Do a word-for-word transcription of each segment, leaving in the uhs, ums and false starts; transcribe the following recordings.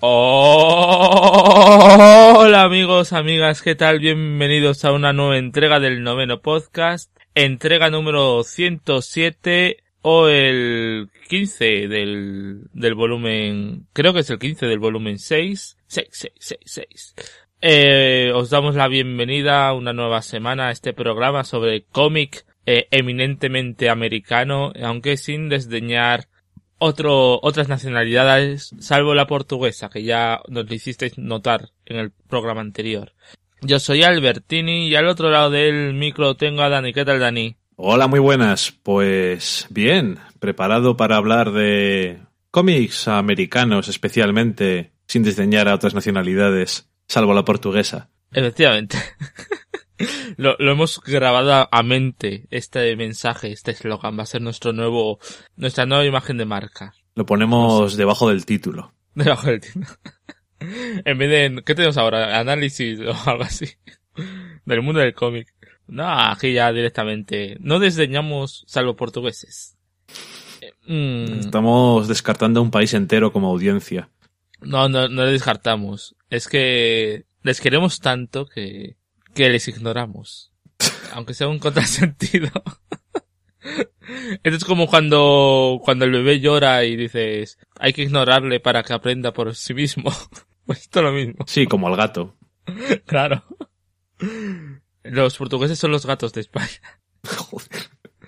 Hola amigos, amigas, ¿qué tal? Bienvenidos a una nueva entrega del noveno podcast, entrega número ciento siete o el quince del, del volumen, creo que es el quince del volumen seis, seis, seis, seis, seis. Eh, os damos la bienvenida a una nueva semana a este programa sobre cómic eh, eminentemente americano, aunque sin desdeñar Otro, otras nacionalidades, salvo la portuguesa, que ya nos lo hicisteis notar en el programa anterior. Yo soy Albertini y al otro lado del micro tengo a Dani. ¿Qué tal, Dani? Hola, muy buenas. Pues bien, preparado para hablar de cómics americanos especialmente, sin desdeñar a otras nacionalidades, salvo la portuguesa. Efectivamente. Lo, lo hemos grabado a mente, este mensaje, este eslogan, va a ser nuestro nuevo, nuestra nueva imagen de marca. Lo ponemos debajo del título. Debajo del título. En vez de, ¿qué tenemos ahora? Análisis o algo así. Del mundo del cómic. No, aquí ya directamente. No desdeñamos salvo portugueses. Mm. Estamos descartando a un país entero como audiencia. No, no, no les descartamos. Es que les queremos tanto que... que les ignoramos, aunque sea un contrasentido. Esto es como cuando cuando el bebé llora y dices, hay que ignorarle para que aprenda por sí mismo. Pues esto es lo mismo. Sí, como al gato. Claro. Los portugueses son los gatos de España. Joder.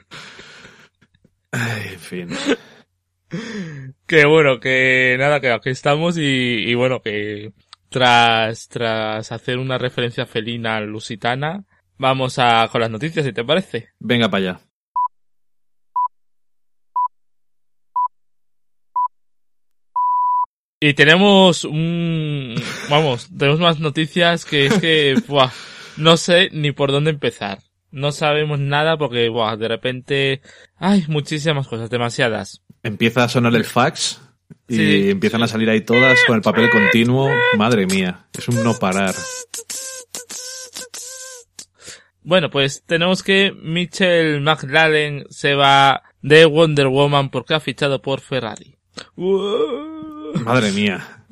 Ay, en fin. Que bueno, que nada, que aquí estamos y, y bueno, que... Tras, tras hacer una referencia felina lusitana, vamos a con las noticias, si te parece. Venga para allá. Y tenemos un... Vamos, tenemos más noticias que es que... Buah, no sé ni por dónde empezar. No sabemos nada porque, buah, de repente... Hay muchísimas cosas, demasiadas. Empieza a sonar el fax... Y sí, empiezan sí. a salir ahí todas con el papel continuo. Madre mía, es un no parar. Bueno, pues tenemos que Michael McLaren se va de Wonder Woman porque ha fichado por Ferrari. Madre mía.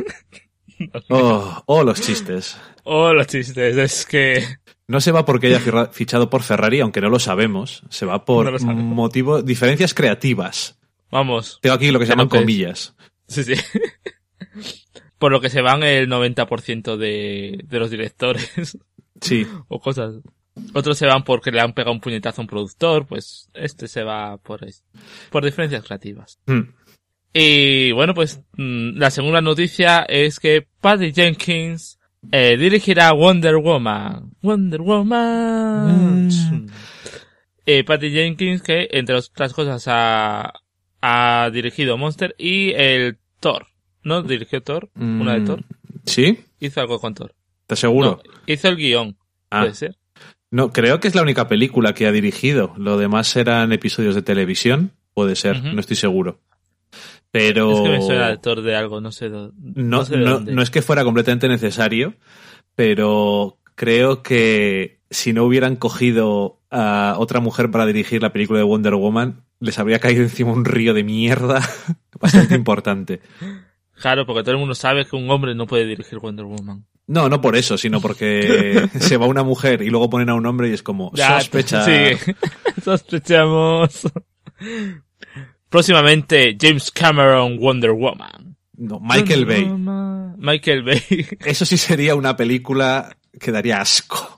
Oh, oh, los chistes. Oh, los chistes, es que... No se va porque haya fichado por Ferrari, aunque no lo sabemos. Se va por no motivo, diferencias creativas. Vamos. Tengo aquí lo que se llaman pues, comillas. Sí, sí. Por lo que se van el noventa por ciento de, de los directores. Sí. O cosas. Otros se van porque le han pegado un puñetazo a un productor, pues este se va por eso. Por diferencias creativas. Mm. Y bueno, pues la segunda noticia es que Patty Jenkins eh, dirigirá Wonder Woman. Wonder Woman. Mm. Eh, Patty Jenkins que, entre otras cosas, ha... ha dirigido Monster y el Thor. ¿No? ¿Dirigió Thor? Mm, ¿Una de Thor? ¿Sí? Hizo algo con Thor. ¿Estás seguro? No, hizo el guión. Ah. ¿Puede ser? No, creo que es la única película que ha dirigido. Lo demás eran episodios de televisión. Puede ser, uh-huh. No estoy seguro. Pero... Es que me suena de Thor de algo, no sé, de, no, no sé de no, dónde. No es que fuera completamente necesario, pero creo que si no hubieran cogido a otra mujer para dirigir la película de Wonder Woman, les habría caído encima un río de mierda bastante importante. Claro, porque todo el mundo sabe que un hombre no puede dirigir Wonder Woman. No, no por eso, sino porque se va una mujer y luego ponen a un hombre y es como, ya, sospecha. Sí, sospechamos. Próximamente, James Cameron, Wonder Woman. No, Michael Bay. Woman. Michael Bay. Eso sí sería una película que daría asco.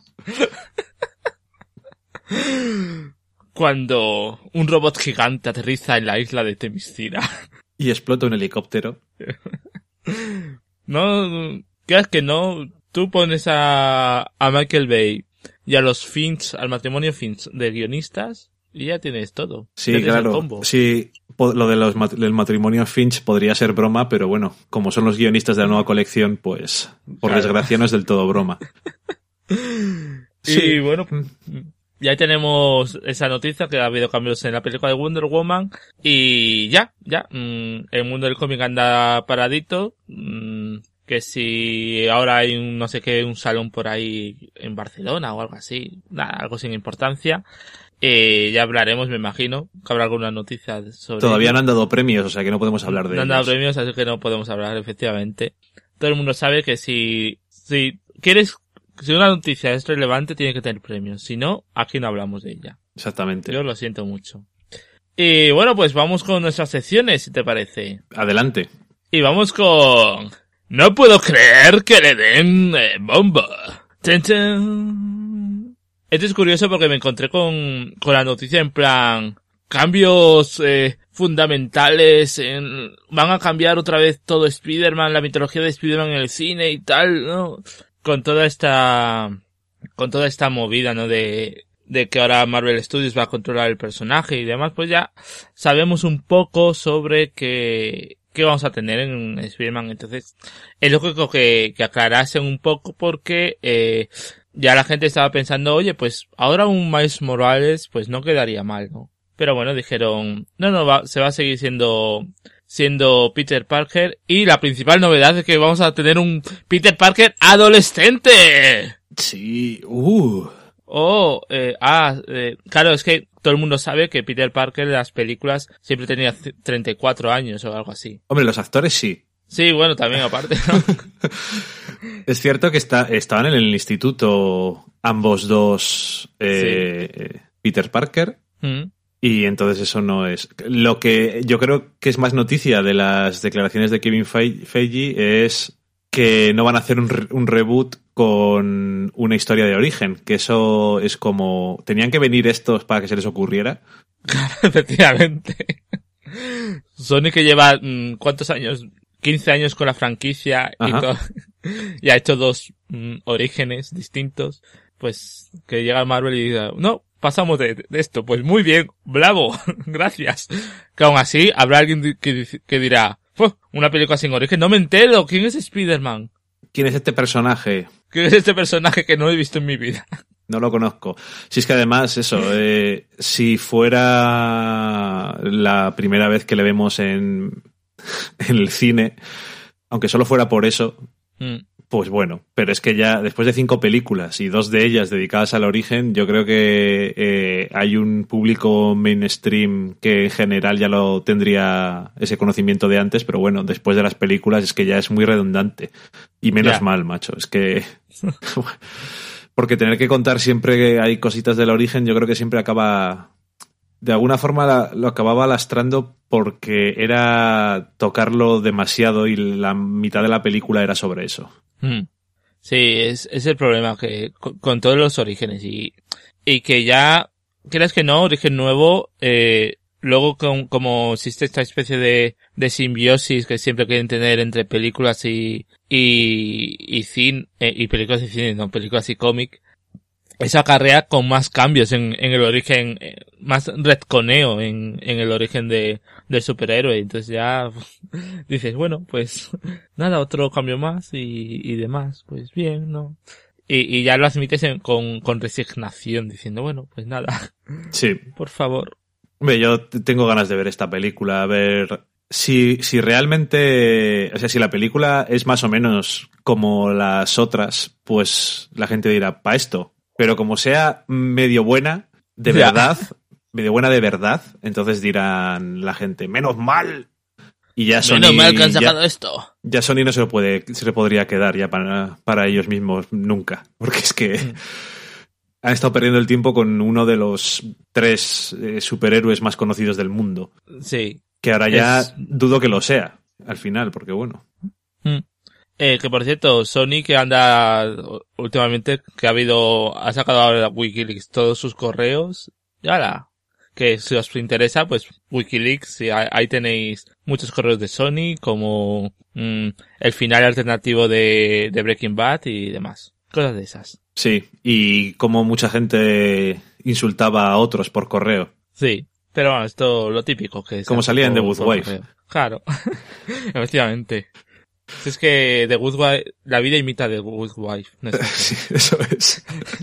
Cuando un robot gigante aterriza en la isla de Themyscira. Y explota un helicóptero. No, creas que no. Tú pones a, a Michael Bay y a los Finch, al matrimonio Finch de guionistas y ya tienes todo. Sí, tienes claro. Sí, lo de los, del matrimonio Finch podría ser broma, pero bueno, como son los guionistas de la nueva colección, pues por claro. desgracia no es del todo broma. Sí. Y bueno, ya tenemos esa noticia que ha habido cambios en la película de Wonder Woman y ya, ya, mmm, el mundo del cómic anda paradito, mmm, que si ahora hay un no sé qué, un salón por ahí en Barcelona o algo así, nada, algo sin importancia. Eh, ya hablaremos, me imagino, que habrá alguna noticia sobre... Todavía no han dado premios, o sea que no podemos hablar de No han ellos. dado premios, así que no podemos hablar, efectivamente. Todo el mundo sabe que si, si quieres, si una noticia es relevante, tiene que tener premios. Si no, aquí no hablamos de ella. Exactamente. Yo lo siento mucho. Y bueno, pues vamos con nuestras secciones, si te parece. Adelante. Y vamos con... No puedo creer que le den eh, bomba. ¡Chan, chan! Esto es curioso porque me encontré con, con la noticia en plan... Cambios eh, fundamentales, en, van a cambiar otra vez todo Spider-Man, la mitología de Spider-Man en el cine y tal, ¿no? Con toda esta... Con toda esta movida, ¿no? De... de que ahora Marvel Studios va a controlar el personaje y demás, pues ya sabemos un poco sobre qué, qué vamos a tener en Spider-Man. Entonces, es lógico que, que aclarasen un poco porque eh, ya la gente estaba pensando, oye, pues ahora un Miles Morales pues no quedaría mal, ¿no? Pero bueno, dijeron, no, no, va, se va a seguir siendo siendo Peter Parker y la principal novedad es que vamos a tener un Peter Parker adolescente. Sí, uh... Oh, eh, ah, eh, claro, es que todo el mundo sabe que Peter Parker en las películas siempre tenía treinta y cuatro años o algo así. Hombre, los actores sí. Sí, bueno, también aparte, ¿no? Es cierto que está, estaban en el instituto ambos dos, eh, sí. Peter Parker, mm. y entonces eso no es... Lo que yo creo que es más noticia de las declaraciones de Kevin Feige es que no van a hacer un, re- un reboot con una historia de origen, que eso es como... ¿Tenían que venir estos para que se les ocurriera? Claro, efectivamente. Sony que lleva, ¿cuántos años? quince años con la franquicia y, todo, y ha hecho dos mm, orígenes distintos, pues que llega Marvel y diga, no, pasamos de, de esto, pues muy bien, bravo, gracias. Que aún así habrá alguien que, que dirá, una película sin origen, no me entero, ¿quién es Spider-Man? ¿Quién es este personaje? ¿Quién es este personaje que no he visto en mi vida? No lo conozco. Si es que además, eso, eh, si fuera la primera vez que le vemos en, en el cine, aunque solo fuera por eso, mm. pues bueno. Pero es que ya después de cinco películas y dos de ellas dedicadas al origen, yo creo que eh, hay un público mainstream que en general ya lo tendría ese conocimiento de antes, pero bueno, después de las películas es que ya es muy redundante. Y menos yeah. mal, macho. Es que... Porque tener que contar siempre que hay cositas del origen, yo creo que siempre acaba... De alguna forma la, lo acababa lastrando porque era tocarlo demasiado y la mitad de la película era sobre eso. Mm. Sí, es, es el problema que con, con todos los orígenes y, y que ya, creas que no, origen nuevo, eh, luego con, como existe esta especie de, de simbiosis que siempre quieren tener entre películas y, y, y cine, eh, y películas y cine, no, películas y cómic, esa acarrea con más cambios en, en el origen, más retconeo en, en el origen de, del superhéroe. Entonces ya dices, bueno, pues nada, otro cambio más y, y demás. Pues bien, ¿no? Y, y ya lo admites en, con, con resignación, diciendo, bueno, pues nada. Sí. Por favor. Hombre, yo tengo ganas de ver esta película, a ver si, si realmente, o sea, si la película es más o menos como las otras, pues la gente dirá, pa' esto. Pero como sea medio buena, de ya. verdad, medio buena de verdad, entonces dirán la gente, menos mal. Y ya Sony... Menos mal que han sacado ya, esto. Ya Sony no se lo puede, se le podría quedar ya para, para ellos mismos nunca. Porque es que mm. han estado perdiendo el tiempo con uno de los tres eh, superhéroes más conocidos del mundo. Sí. Que ahora ya es... dudo que lo sea, al final, porque bueno... Mm. Eh, que por cierto, Sony que anda últimamente, que ha habido, ha sacado ahora Wikileaks todos sus correos, y ahora, que si os interesa, pues Wikileaks, sí, ahí tenéis muchos correos de Sony, como mmm, el final alternativo de, de Breaking Bad y demás, cosas de esas. Sí, y como mucha gente insultaba a otros por correo. Sí, pero bueno, esto lo típico que es. Como salía en The Good Wife. Claro, efectivamente. Es que The Good Wife, la vida imita The Good Wife. No es sí, eso es.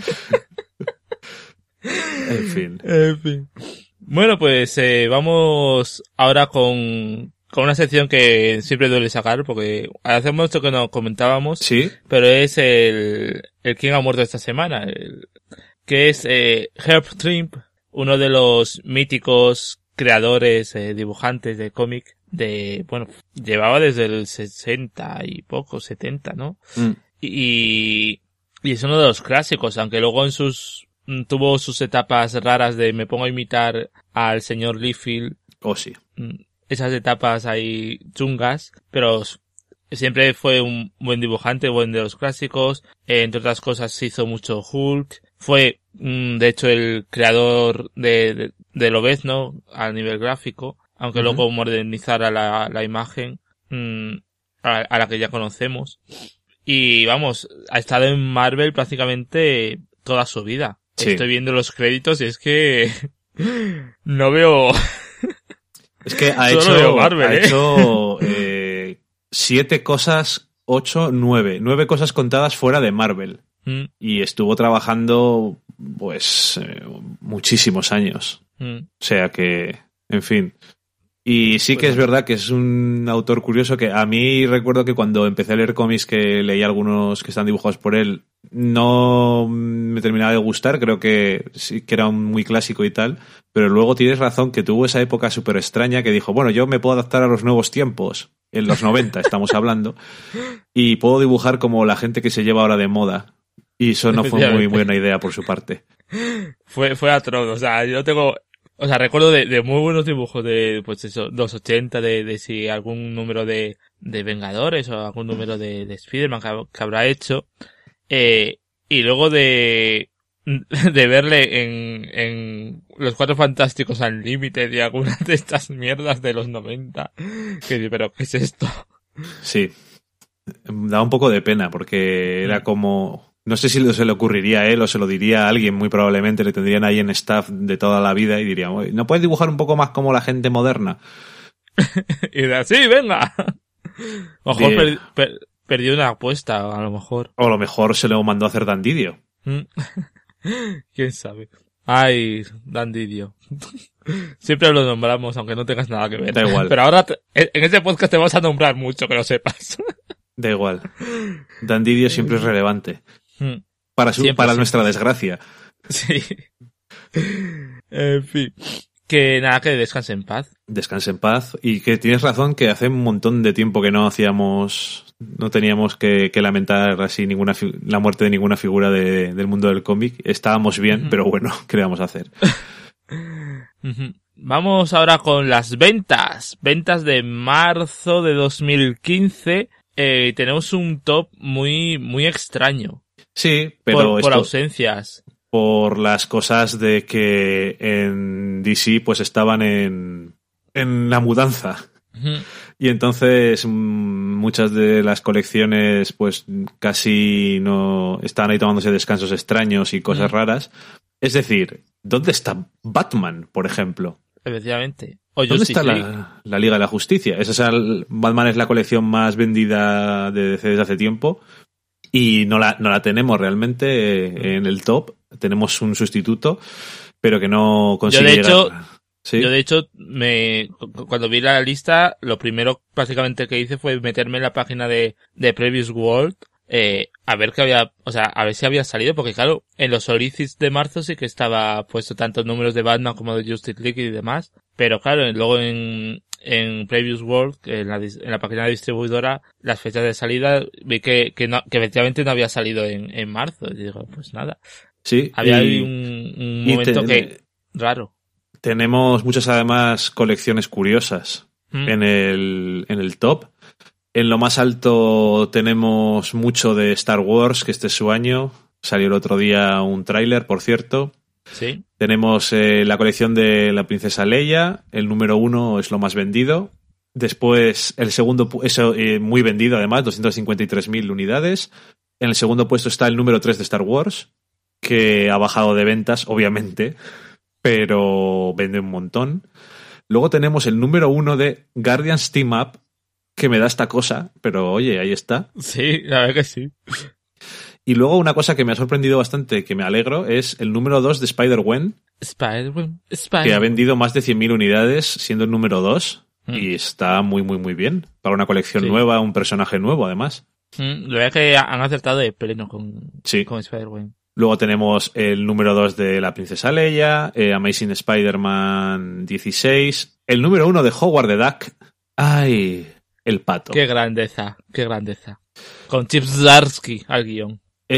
En fin. En fin. Bueno, pues eh, vamos ahora con, con una sección que siempre duele sacar, porque hacemos esto que nos comentábamos. Sí. Pero es el, el quién ha muerto esta semana, el, que es eh, Herb Trimp, uno de los míticos creadores, eh, dibujantes de cómic de, bueno, llevaba desde el sesenta y poco, setenta, ¿no? Mm. Y, y es uno de los clásicos, aunque luego en sus, tuvo sus etapas raras de me pongo a imitar al señor Liefeld. Oh, sí. Esas etapas ahí chungas, pero siempre fue un buen dibujante, buen de los clásicos. Eh, entre otras cosas se hizo mucho Hulk. Fue, mm, de hecho, el creador de, de, de Lobezno a nivel gráfico, aunque uh-huh. luego modernizara la, la imagen mmm, a, a la que ya conocemos. Y vamos, ha estado en Marvel prácticamente toda su vida. Sí. Estoy viendo los créditos y es que no veo... Es que ha hecho, Marvel, ha ¿eh? hecho eh, siete cosas, ocho, nueve. Nueve cosas contadas fuera de Marvel. Mm. Y estuvo trabajando, pues, eh, muchísimos años. Mm. O sea que, en fin. Y sí que pues, es verdad que es un autor curioso que a mí recuerdo que cuando empecé a leer cómics que leí algunos que están dibujados por él, no me terminaba de gustar, creo que sí que era un muy clásico y tal, pero luego tienes razón que tuvo esa época súper extraña que dijo, bueno, yo me puedo adaptar a los nuevos tiempos, en los noventa estamos hablando, y puedo dibujar como la gente que se lleva ahora de moda. Y eso no fue muy buena idea por su parte. Fue, fue atroz, o sea, yo tengo... O sea, recuerdo de, de muy buenos dibujos de, pues eso, los ochenta, de, de si algún número de, de Vengadores o algún número de, de Spider-Man que, que habrá hecho. Eh, y luego de, de verle en, en Los Cuatro Fantásticos al Límite y algunas de estas mierdas de los noventa. Que pero ¿qué es esto? Sí. Da un poco de pena porque era como... No sé si se le ocurriría a él o se lo diría a alguien, muy probablemente le tendrían ahí en staff de toda la vida y dirían, ¿no puedes dibujar un poco más como la gente moderna? Y de así, venga. A lo mejor per, per, perdió una apuesta, a lo mejor. O a lo mejor se lo mandó a hacer Dan Didio. ¿Quién sabe? Ay, Dan Didio. Siempre lo nombramos, aunque no tengas nada que ver. Da igual. Pero ahora, te, en este podcast te vamos a nombrar mucho, que lo sepas. Da igual. Dan Didio siempre es relevante. Para, su, siempre, para siempre. Nuestra desgracia. Sí. En fin. Que nada, que descanse en paz. Descanse en paz. Y que tienes razón que hace un montón de tiempo que no hacíamos, no teníamos que, que lamentar así ninguna la muerte de ninguna figura de, del mundo del cómic. Estábamos bien, uh-huh. pero bueno, ¿qué le vamos a hacer? Uh-huh. Vamos ahora con las ventas. Ventas de marzo de dos mil quince. Eh, tenemos un top muy, muy extraño. Sí, pero... Por, por esto, ausencias. Por las cosas de que en D C pues estaban en, en la mudanza. Uh-huh. Y entonces muchas de las colecciones pues casi no estaban ahí tomándose descansos extraños y cosas uh-huh. raras. Es decir, ¿dónde está Batman, por ejemplo? Efectivamente. O ¿Dónde está la, la Liga de la Justicia? Esa es el, Batman es la colección más vendida de D C desde hace tiempo. Y no la, no la tenemos realmente en el top. Tenemos un sustituto, pero que no consigue yo de hecho, llegar. ¿Sí? Yo de hecho, me, cuando vi la lista, lo primero básicamente que hice fue meterme en la página de, de Previous World, eh, a ver qué había, o sea, a ver si había salido, porque claro, en los Solicits de marzo sí que estaba puesto tantos números de Batman como de Justice League y demás, pero claro, luego en, en Previous World, en la, en la página distribuidora, las fechas de salida, vi que, que no, que efectivamente no había salido en, en marzo, y digo, pues nada. Sí. Había y, ahí un, un momento te, que, raro. Tenemos muchas además colecciones curiosas ¿Mm? en el, en el top. En lo más alto tenemos mucho de Star Wars, que este es su año. Salió el otro día un tráiler, por cierto. Sí. Tenemos eh, la colección de la princesa Leia. El número uno es lo más vendido. Después, el segundo, eso eh, muy vendido además, doscientas cincuenta y tres mil unidades. En el segundo puesto está el número tres de Star Wars, que ha bajado de ventas, obviamente, pero vende un montón. Luego tenemos el número uno de Guardians Team Up, que me da esta cosa, pero oye, ahí está. Sí, la verdad que sí. Y luego una cosa que me ha sorprendido bastante, que me alegro, es el número dos de Spider-Gwen, Spider-Gwen, Spider-Gwen, que ha vendido más de cien mil unidades, siendo el número dos, mm. y está muy, muy, muy bien. Para una colección sí. nueva, un personaje nuevo, además. Mm, la verdad que han acertado de pleno con, sí. con Spider-Gwen. Luego tenemos el número dos de la princesa Leia, eh, Amazing Spider-Man dieciséis, el número uno de Howard the Duck. ¡Ay! El pato. Qué grandeza, qué grandeza. Con Chip Zdarsky al guión.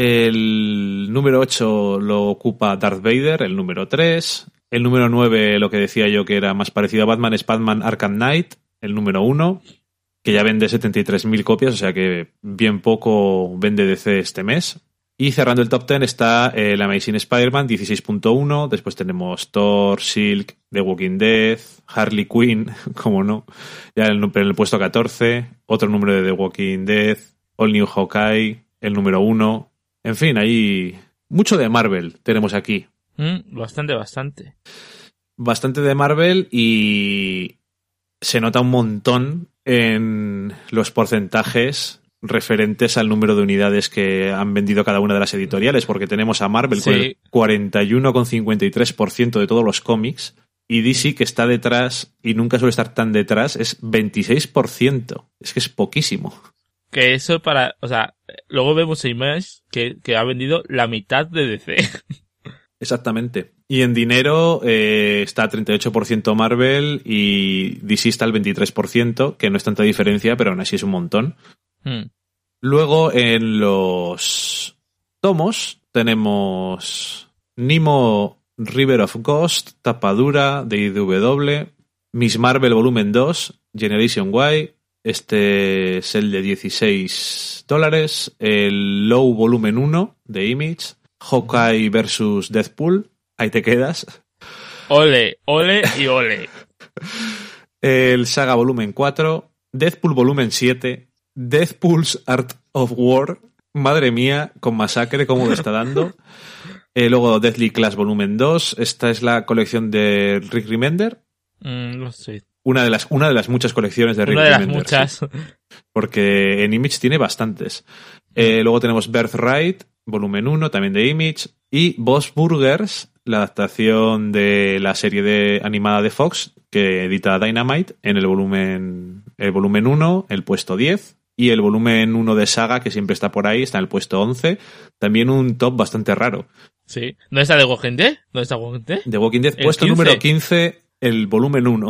El número ocho lo ocupa Darth Vader, el número tres. El número nueve, lo que decía yo que era más parecido a Batman, es Batman Arkham Knight, el número uno, que ya vende setenta y tres mil copias, o sea que bien poco vende D C este mes. Y cerrando el top diez está el Amazing Spider-Man dieciséis punto uno, después tenemos Thor, Silk, The Walking Dead, Harley Quinn, como no, ya en el, en el puesto catorce, otro número de The Walking Dead, All New Hawkeye, el número uno, en fin, ahí mucho de Marvel tenemos aquí. Mm, bastante, bastante. Bastante de Marvel y se nota un montón en los porcentajes referentes al número de unidades que han vendido cada una de las editoriales, porque tenemos a Marvel sí. con el cuarenta y uno coma cincuenta y tres por ciento de todos los cómics y D C, que está detrás y nunca suele estar tan detrás, es veintiséis por ciento. Es que es poquísimo. Que eso para... O sea, luego vemos Image que, que ha vendido la mitad de D C. Exactamente. Y en dinero eh, está treinta y ocho por ciento Marvel y D C está al veintitrés por ciento, que no es tanta diferencia, pero aún así es un montón. Hmm. Luego en los tomos tenemos Nemo River of Ghost, tapadura de I D W, Miss Marvel volumen dos, Generation Y, este es el de dieciséis dólares, el Low volumen uno de Image, Hawkeye versus Deadpool, ahí te quedas. Ole, ole y ole. El Saga volumen cuatro, Deadpool volumen siete, Deadpool's Art of War, madre mía, con masacre, cómo le está dando. Eh, luego Deathly Class volumen dos, esta es la colección de Rick Remender. Mm, no sé. Una de las, una de las muchas colecciones de Rick Remender. Remender. Una de las muchas. Sí. Porque en Image tiene bastantes. Eh, luego tenemos Birthright, volumen uno, también de Image. Y Boss Burgers, la adaptación de la serie de, animada de Fox, que edita Dynamite, en el volumen, el volumen uno, el puesto diez. Y el volumen uno de Saga, que siempre está por ahí, está en el puesto once. También un top bastante raro. Sí. ¿Dónde está The Walking Dead? ¿Dónde está The Walking Dead? The Walking Dead, puesto quince. Número quince, el volumen uno.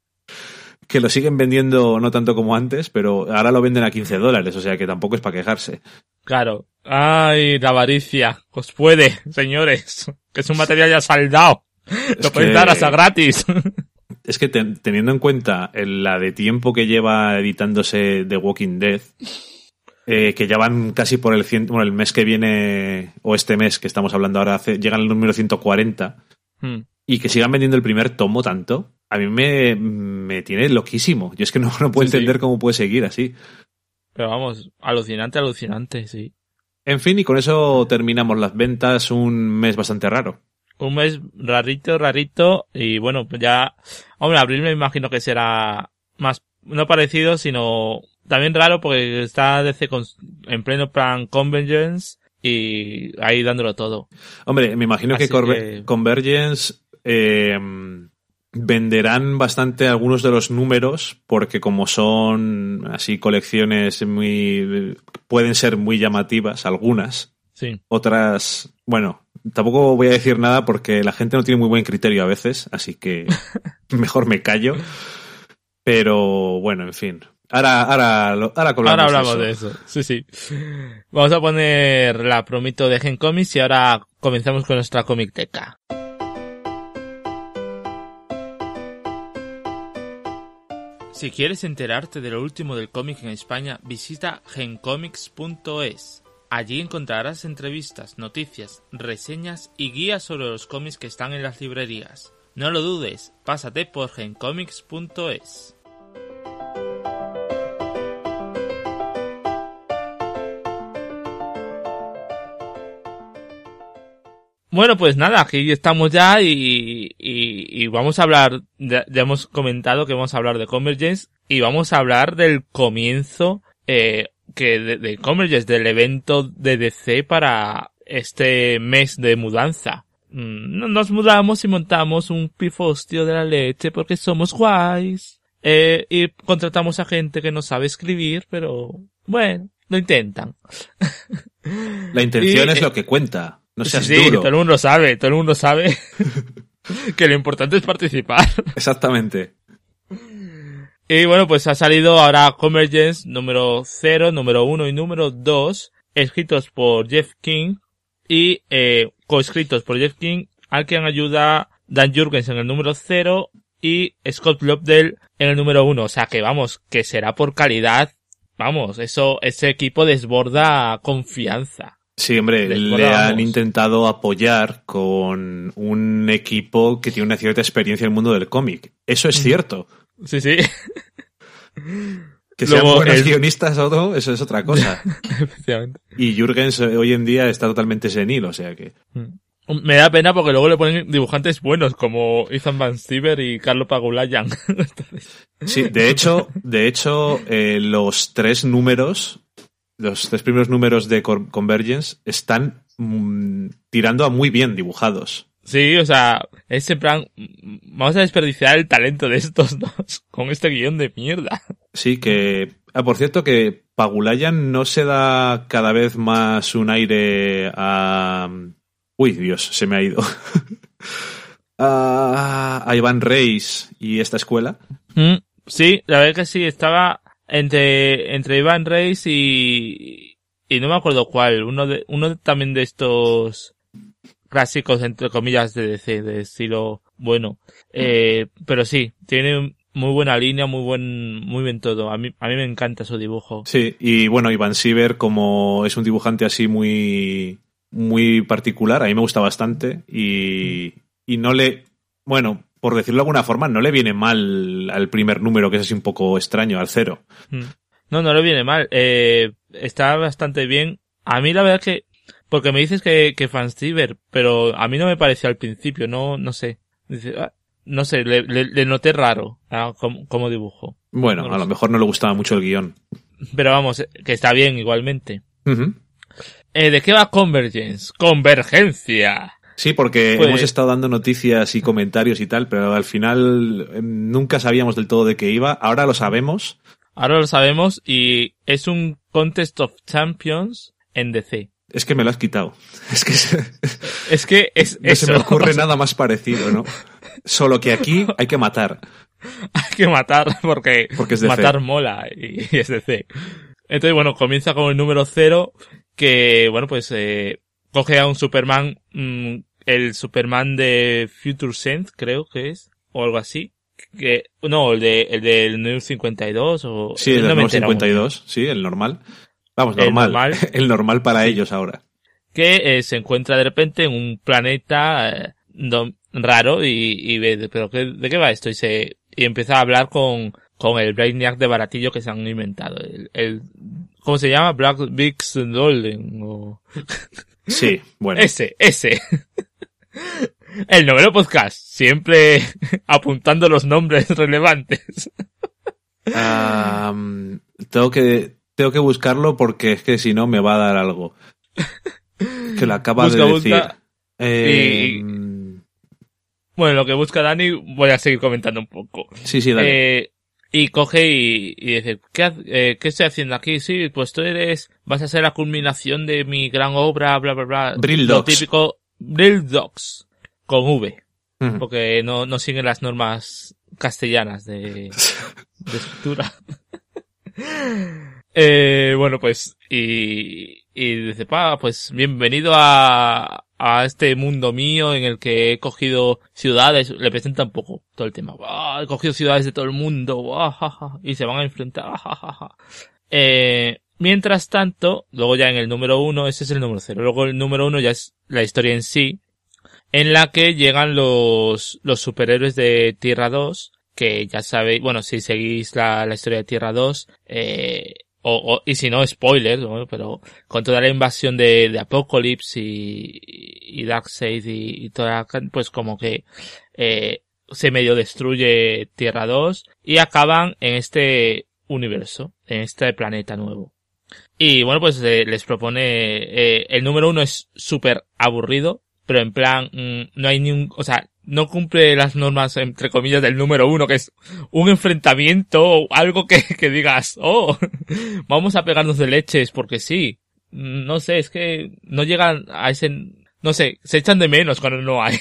Que lo siguen vendiendo no tanto como antes, pero ahora lo venden a quince dólares, o sea que tampoco es para quejarse. Claro. Ay, la avaricia. Os puede, señores. Que es un material ya saldado. Es lo podéis que... dar hasta gratis. Es que ten, teniendo en cuenta el, la de tiempo que lleva editándose The Walking Dead, eh, que ya van casi por el, cien, bueno, el mes que viene, o este mes que estamos hablando ahora, hace, llegan al número ciento cuarenta, hmm. y que sigan vendiendo el primer tomo tanto, a mí me, me tiene loquísimo. Yo es que no, no puedo sí, entender sí. cómo puede seguir así. Pero vamos, alucinante, alucinante, sí. En fin, y con eso terminamos las ventas, un mes bastante raro. Un mes rarito, rarito, y bueno, pues ya, hombre, abril me imagino que será más, no parecido, sino también raro porque está D C con, en pleno plan Convergence y ahí dándolo todo. Hombre, me imagino que, que Convergence eh, venderán bastante algunos de los números porque como son así colecciones muy, pueden ser muy llamativas, algunas. Sí. Otras, bueno, tampoco voy a decir nada porque la gente no tiene muy buen criterio a veces, así que mejor me callo. Pero bueno, en fin. Ahora, ahora, ahora, ahora hablamos de eso. de eso. Sí, sí. Vamos a poner la promito de Gen Comics y ahora comenzamos con nuestra comicteca. Si quieres enterarte de lo último del cómic en España, visita gencomics punto es. Allí encontrarás entrevistas, noticias, reseñas y guías sobre los cómics que están en las librerías. No lo dudes, pásate por gencomics punto es. Bueno, pues nada, aquí estamos ya y, y, y vamos a hablar, ya, ya hemos comentado que vamos a hablar de Convergence y vamos a hablar del comienzo eh, que de, de Convergence, del evento de D C para este mes de mudanza. Nos mudamos y montamos un pifostio de la leche porque somos guays. Eh, y contratamos a gente que no sabe escribir, pero bueno, lo intentan. La intención y, es eh, lo que cuenta. No seas sí, sí, duro. todo el mundo sabe, todo el mundo sabe que lo importante es participar. Exactamente. Y bueno, pues ha salido ahora Convergence número cero, número uno y número dos, escritos por Jeff King y eh, coescritos por Jeff King, al que ayuda Dan Jurgens en el número cero y Scott Lobdell en el número uno. O sea que vamos, que será por calidad. Vamos, eso, ese equipo desborda confianza. Sí, hombre, Desborda, le han vamos. intentado apoyar con un equipo que tiene una cierta experiencia en el mundo del cómic. Eso es cierto. Sí, sí. Que sean Luego, buenos el- guionistas o no, eso es otra cosa. Efectivamente. Y Jürgens eh, hoy en día está totalmente senil, o sea que... Me da pena porque luego le ponen dibujantes buenos como Ethan Van Sciver y Carlo Pagulayan. Entonces, Sí, de hecho, de hecho, eh, los tres números, los tres primeros números de Cor- Convergence están mm, tirando a muy bien dibujados. sí, o sea, es en plan, mm, vamos a desperdiciar el talento de estos dos con este guión de mierda. Sí, que... Ah, por cierto, que Pagulayan no se da cada vez más un aire a... Uy, Dios, se me ha ido. a, a Iván Reis y esta escuela. Mm, sí, la verdad que sí, estaba entre, entre Ivan Reis y, y no me acuerdo cuál, uno de, uno también de estos clásicos, entre comillas, de D C, de estilo bueno. Eh, pero sí, tiene muy buena línea, muy buen, muy bien todo. A mí, a mí me encanta su dibujo. Sí, y bueno, Iván Siever, como es un dibujante así muy, muy particular, a mí me gusta bastante y, y no le, bueno, por decirlo de alguna forma, no le viene mal al primer número, que es así un poco extraño, al cero. Mm. No, no le viene mal. Eh, está bastante bien. A mí la verdad que, porque me dices que, que Fansciver, pero a mí no me pareció al principio, no, no sé. Dice, ah, no sé, le, le, le noté raro ah, como, como dibujo. Bueno, No lo a lo sé. mejor no le gustaba mucho el guión. Pero vamos, eh, que está bien igualmente. Ujú. Eh, ¿de qué va Convergence? Convergencia. Sí, porque Pues- hemos estado dando noticias y comentarios y tal, pero al final eh, nunca sabíamos del todo de qué iba. Ahora lo sabemos. Ahora lo sabemos y es un Contest of Champions en D C. Es que me lo has quitado. Es que se- Es que es no eso. se me ocurre O sea, nada más parecido, ¿no? Solo que aquí hay que matar. hay que matar porque, Porque es D C. matar mola y, y es D C. Entonces, bueno, comienza con el número cero que, bueno, pues eh, coge a un Superman, mmm, el Superman de Future Sense, creo que es, o algo así. Que, no, el de, el del New cincuenta y dos o... Sí, el no del me he Nuevo enterado muy cincuenta y dos, sí, el normal. Vamos, El normal. normal. El normal para ellos ahora. que eh, se encuentra de repente en un planeta eh, do- raro y, y ve, pero ¿qué, ¿de qué va esto? Y se y empieza a hablar con, con el Brainiac de baratillo que se han inventado. El, el ¿cómo se llama? Black Bix Dolden o... Sí, bueno. Ese, ese. El noveno podcast, siempre apuntando los nombres relevantes. Ah, tengo que tengo que buscarlo porque es que si no me va a dar algo. Que lo acaba Busca, de busca. decir. Eh, Y- Bueno, lo que busca Dani, voy a seguir comentando un poco. Sí, sí, dale. Eh, y coge y, y dice, ¿qué, ha- eh, ¿qué estoy haciendo aquí? Sí, pues tú eres, vas a ser la culminación de mi gran obra, bla, bla, bla. Brill Lo Dogs. típico, Brill Dogs, con V, Ujú. porque no, no siguen las normas castellanas de, de escritura. eh, bueno, pues, y, y dice, pa, pues bienvenido a, a este mundo mío en el que he cogido ciudades, le presenta un poco todo el tema. "Ah, he cogido ciudades de todo el mundo, ah, ja, ja", y se van a enfrentar. Ah, ja, ja, ja. Eh, mientras tanto, luego ya en el número uno, ese es el número cero, luego el número uno ya es la historia en sí, en la que llegan los, los superhéroes de Tierra dos, que ya sabéis, bueno, si seguís la, la historia de Tierra dos, eh, o, o, y si no, spoilers, ¿no? Pero con toda la invasión de, de Apocalypse y, y Darkseid y, y toda, pues como que, eh, se medio destruye Tierra dos y acaban en este universo, en este planeta nuevo. Y bueno, pues eh, les propone, eh, el número uno es súper aburrido, pero en plan, mmm, no hay ni un, o sea, no cumple las normas, entre comillas, del número uno, que es un enfrentamiento o algo que, que digas, oh, vamos a pegarnos de leches porque sí. No sé, es que no llegan a ese, no sé, se echan de menos cuando no hay.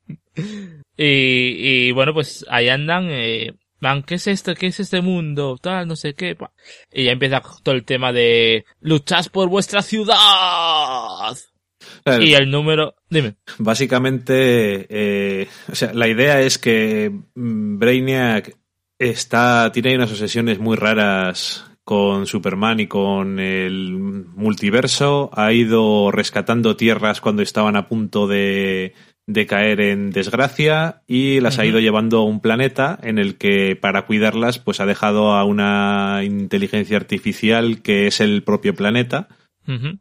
y, y bueno, pues ahí andan, eh, van, ¿qué es esto? ¿Qué es este mundo? Tal, no sé qué. Pa. Y ya empieza todo el tema de luchad por vuestra ciudad. El, y el número, dime. Básicamente, eh, o sea, la idea es que Brainiac está, tiene unas obsesiones muy raras con Superman y con el multiverso. Ha ido rescatando tierras cuando estaban a punto de, de caer en desgracia y las uh-huh. ha ido llevando a un planeta en el que para cuidarlas pues ha dejado a una inteligencia artificial que es el propio planeta uh-huh.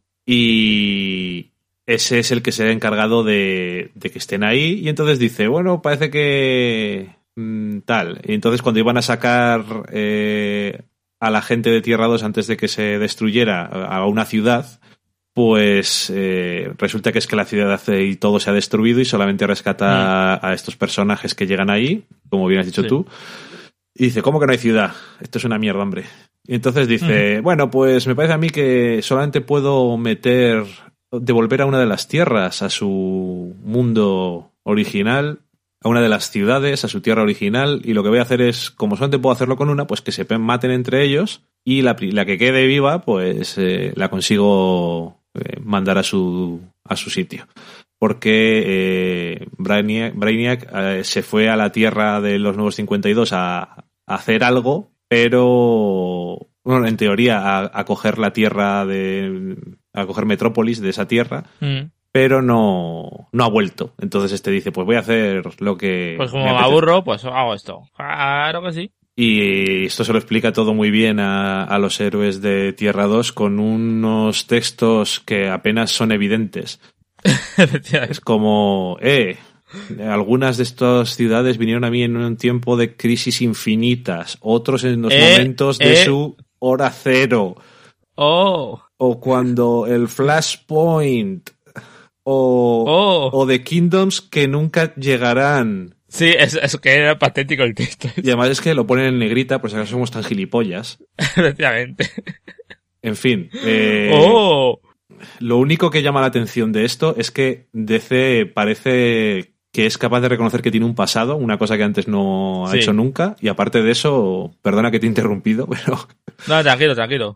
y ese es el que se ha encargado de, de que estén ahí y entonces dice, bueno, parece que mmm, tal. Y entonces cuando iban a sacar eh, a la gente de Tierra dos antes de que se destruyera a una ciudad, pues eh, resulta que es que la ciudad y todo se ha destruido y solamente rescata mm. a estos personajes que llegan ahí, como bien has dicho sí. tú. Y dice, ¿cómo que no hay ciudad? Esto es una mierda, hombre. Y entonces dice, mm. bueno, pues me parece a mí que solamente puedo meter... devolver a una de las tierras a su mundo original, a una de las ciudades, a su tierra original, y lo que voy a hacer es, como solamente puedo hacerlo con una, pues que se maten entre ellos, y la, la que quede viva, pues eh, la consigo eh, mandar a su, a su sitio. Porque eh, Brainiac, Brainiac eh, se fue a la tierra de los Nuevos cincuenta y dos a, a hacer algo, pero... bueno, en teoría, a, a coger la tierra de... a coger Metrópolis de esa tierra, mm. pero no, no ha vuelto. Entonces este dice, pues voy a hacer lo que... Pues como me, me aburro, pues hago esto. Claro que sí. Y esto se lo explica todo muy bien a, a los héroes de Tierra dos con unos textos que apenas son evidentes. Es como, eh... algunas de estas ciudades vinieron a mí en un tiempo de crisis infinitas, otros en los eh, momentos de eh. su hora cero. Oh. O cuando el Flashpoint. O, oh. o de Kingdoms que nunca llegarán. Sí, es, es que era patético el texto. Y además es que lo ponen en negrita, pues acaso somos tan gilipollas. Efectivamente. En fin. Eh, oh. Lo único que llama la atención de esto es que D C parece que es capaz de reconocer que tiene un pasado, una cosa que antes no ha sí. hecho nunca, y aparte de eso, perdona que te he interrumpido, pero... No, tranquilo, tranquilo.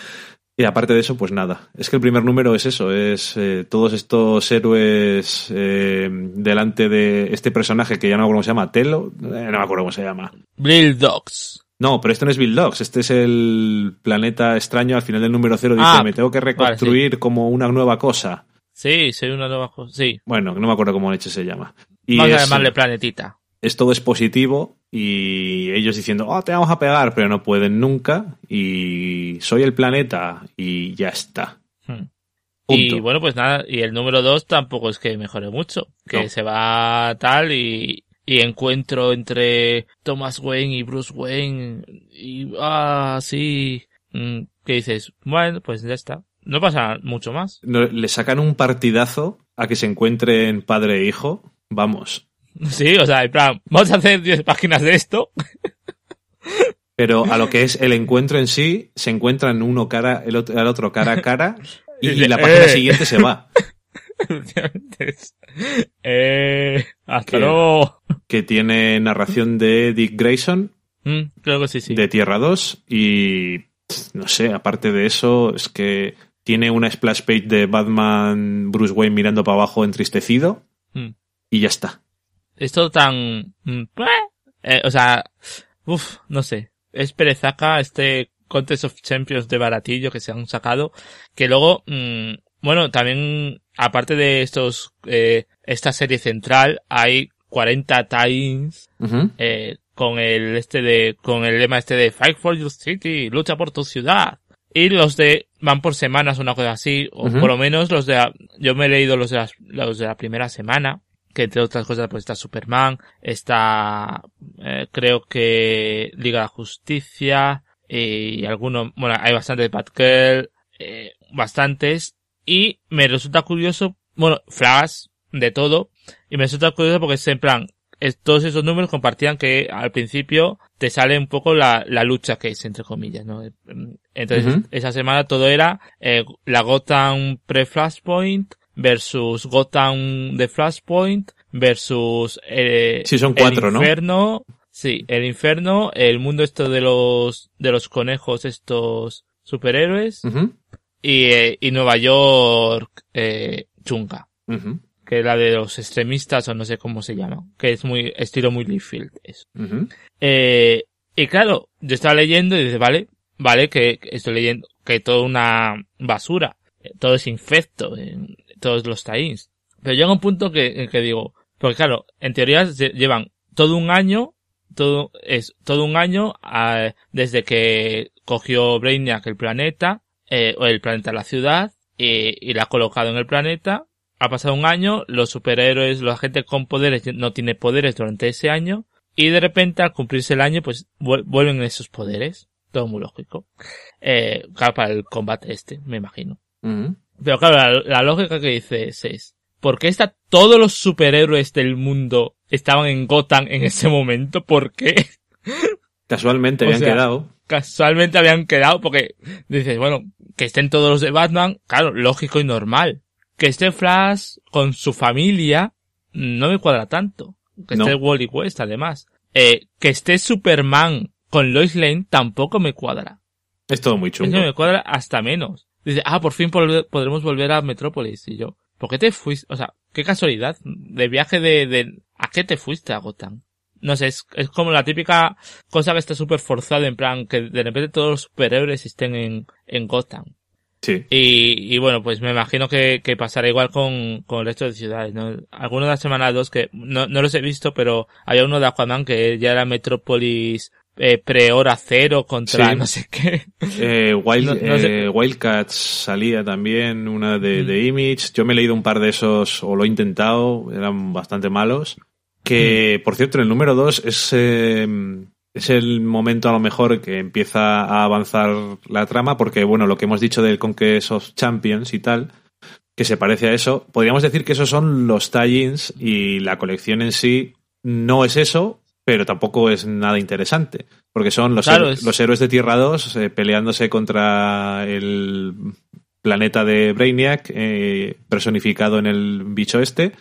Y aparte de eso, pues nada, es que el primer número es eso, es eh, todos estos héroes eh, delante de este personaje que ya no me acuerdo cómo se llama, Telo, eh, no me acuerdo cómo se llama. Bill Dogs. No, pero esto no es Bill Dogs, este es el planeta extraño, al final del número cero dice, ah, me tengo que reconstruir vale, sí. como una nueva cosa. Sí, soy una nueva cosa, sí. Bueno, no me acuerdo cómo leche se llama. Y vamos es, a llamarle planetita. Es todo expositivo y ellos diciendo, oh, te vamos a pegar, pero no pueden nunca y soy el planeta y ya está. Hmm. Y bueno, pues nada, y el número dos tampoco es que mejore mucho, que no. se va tal y, y encuentro entre Thomas Wayne y Bruce Wayne y, ah, sí, ¿qué dices? Bueno, pues ya está. No pasa mucho más. No, le sacan un partidazo a que se encuentren padre e hijo. Vamos. Sí, o sea, en plan, vamos a hacer diez páginas de esto. Pero a lo que es el encuentro en sí, se encuentran uno cara, el otro, el otro cara a cara y, y la página eh. siguiente se va. eh, hasta que, luego. Que tiene narración de Dick Grayson. Mm, creo que sí, sí. De Tierra dos y no sé, aparte de eso, es que tiene una splash page de Batman Bruce Wayne mirando para abajo entristecido mm. y ya está. Es todo tan... Eh, o sea, uff, no sé. Es perezaca este Contest of Champions de baratillo que se han sacado, que luego, mmm, bueno, también, aparte de estos, eh, esta serie central, hay cuarenta times, uh-huh. eh, con el este de, con el lema este de Fight for your city, lucha por tu ciudad. Y los de, van por semanas, una cosa así, o uh-huh. por lo menos los de, yo me he leído los de las, los de la primera semana, que entre otras cosas pues está Superman, está, eh, creo que Liga de la Justicia, y algunos, bueno, hay bastantes Batgirl, eh, bastantes, y me resulta curioso, bueno, Flash, de todo, y me resulta curioso porque es en plan, es, todos esos números compartían que al principio te sale un poco la, la lucha que es, entre comillas, ¿no? Entonces, uh-huh. esa semana todo era, eh, la Gotham pre-Flashpoint, versus Gotham de Flashpoint, versus eh, sí, son cuatro, el infierno, ¿no? Sí, el infierno, el mundo esto de los de los conejos, estos superhéroes, uh-huh. y, eh, y Nueva York eh, chunga, uh-huh. que es la de los extremistas o no sé cómo se llama, que es muy estilo muy Liefeld eso. Uh-huh. Eh, y claro, yo estaba leyendo y dice, vale, vale que, que estoy leyendo que todo una basura, todo es infecto en todos los tie-ins. Pero llega un punto que, que digo, porque claro, en teoría llevan todo un año, todo es todo un año eh, desde que cogió Brainiac el planeta, eh, o el planeta la ciudad, y, y la ha colocado en el planeta. Ha pasado un año, los superhéroes, la gente con poderes no tiene poderes durante ese año, y de repente al cumplirse el año pues vuelven esos poderes. Todo muy lógico. Eh, claro, para el combate este, me imagino. Uh-huh. Pero claro, la, la lógica que dices es, ¿por qué está, todos los superhéroes del mundo estaban en Gotham en ese momento? ¿Por qué? Casualmente habían o sea, quedado. Casualmente habían quedado porque dices, bueno, que estén todos los de Batman, claro, lógico y normal. Que esté Flash con su familia, no me cuadra tanto. Que no. esté Wally West, además. Eh, que esté Superman con Lois Lane tampoco me cuadra. Es todo muy chungo. Eso me cuadra hasta menos. Dice, ah, por fin pod- podremos volver a Metrópolis. Y yo, ¿por qué te fuiste? O sea, qué casualidad. De viaje de, de, ¿a qué te fuiste a Gotham? No sé, es, es como la típica cosa que está súper forzada, en plan, que de repente todos los superhéroes estén en, en Gotham. Sí. Y, y bueno, pues me imagino que, que pasará igual con, con el resto de ciudades, ¿no? Algunos de la semana dos que no, no los he visto, pero había uno de Aquaman que ya era Metrópolis eh, pre-hora cero contra sí. no sé qué. Eh, Wild, no, no sé. eh, Wildcats salía también, una de, mm. de Image. Yo me he leído un par de esos, o lo he intentado, eran bastante malos. Que, mm. por cierto, en el número dos es, eh, es el momento a lo mejor que empieza a avanzar la trama, porque, bueno, lo que hemos dicho del Conquest of Champions y tal, que se parece a eso, podríamos decir que esos son los tie-ins y la colección en sí no es eso, pero tampoco es nada interesante, porque son los, claro, her- es... los héroes de Tierra dos eh, peleándose contra el planeta de Brainiac, eh, personificado en el bicho este,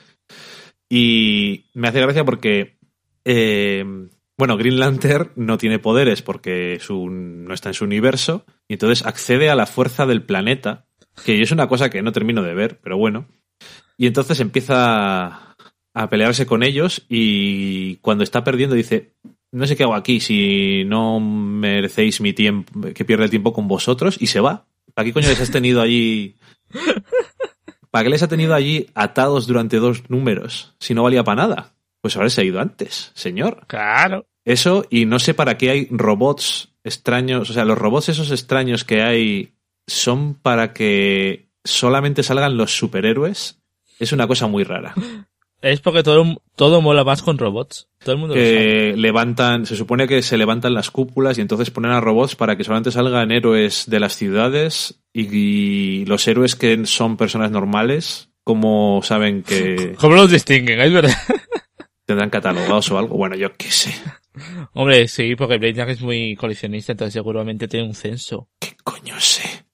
y me hace gracia porque, eh, bueno, Green Lantern no tiene poderes porque su, no está en su universo, y entonces accede a la fuerza del planeta, que es una cosa que no termino de ver, pero bueno, y entonces empieza a pelearse con ellos y cuando está perdiendo dice, no sé qué hago aquí si no merecéis mi tiempo, que pierda el tiempo con vosotros, y se va. ¿Para qué coño les has tenido allí? ¿Para qué les ha tenido allí atados durante dos números si no valía para nada? Pues haberse ido antes, señor. Claro. Eso, y no sé para qué hay robots extraños, o sea, los robots esos extraños que hay son para que solamente salgan los superhéroes. Es una cosa muy rara. Es porque todo, todo mola más con robots. Todo el mundo que lo sabe. levantan, se supone que se levantan las cúpulas y entonces ponen a robots para que solamente salgan héroes de las ciudades y, y los héroes que son personas normales, como saben que... ¿Cómo los distinguen? Es verdad. ¿Tendrán catalogados o algo? Bueno, yo qué sé. Hombre, sí, porque Brainiac es muy coleccionista, entonces seguramente tiene un censo. ¿Qué coño sé?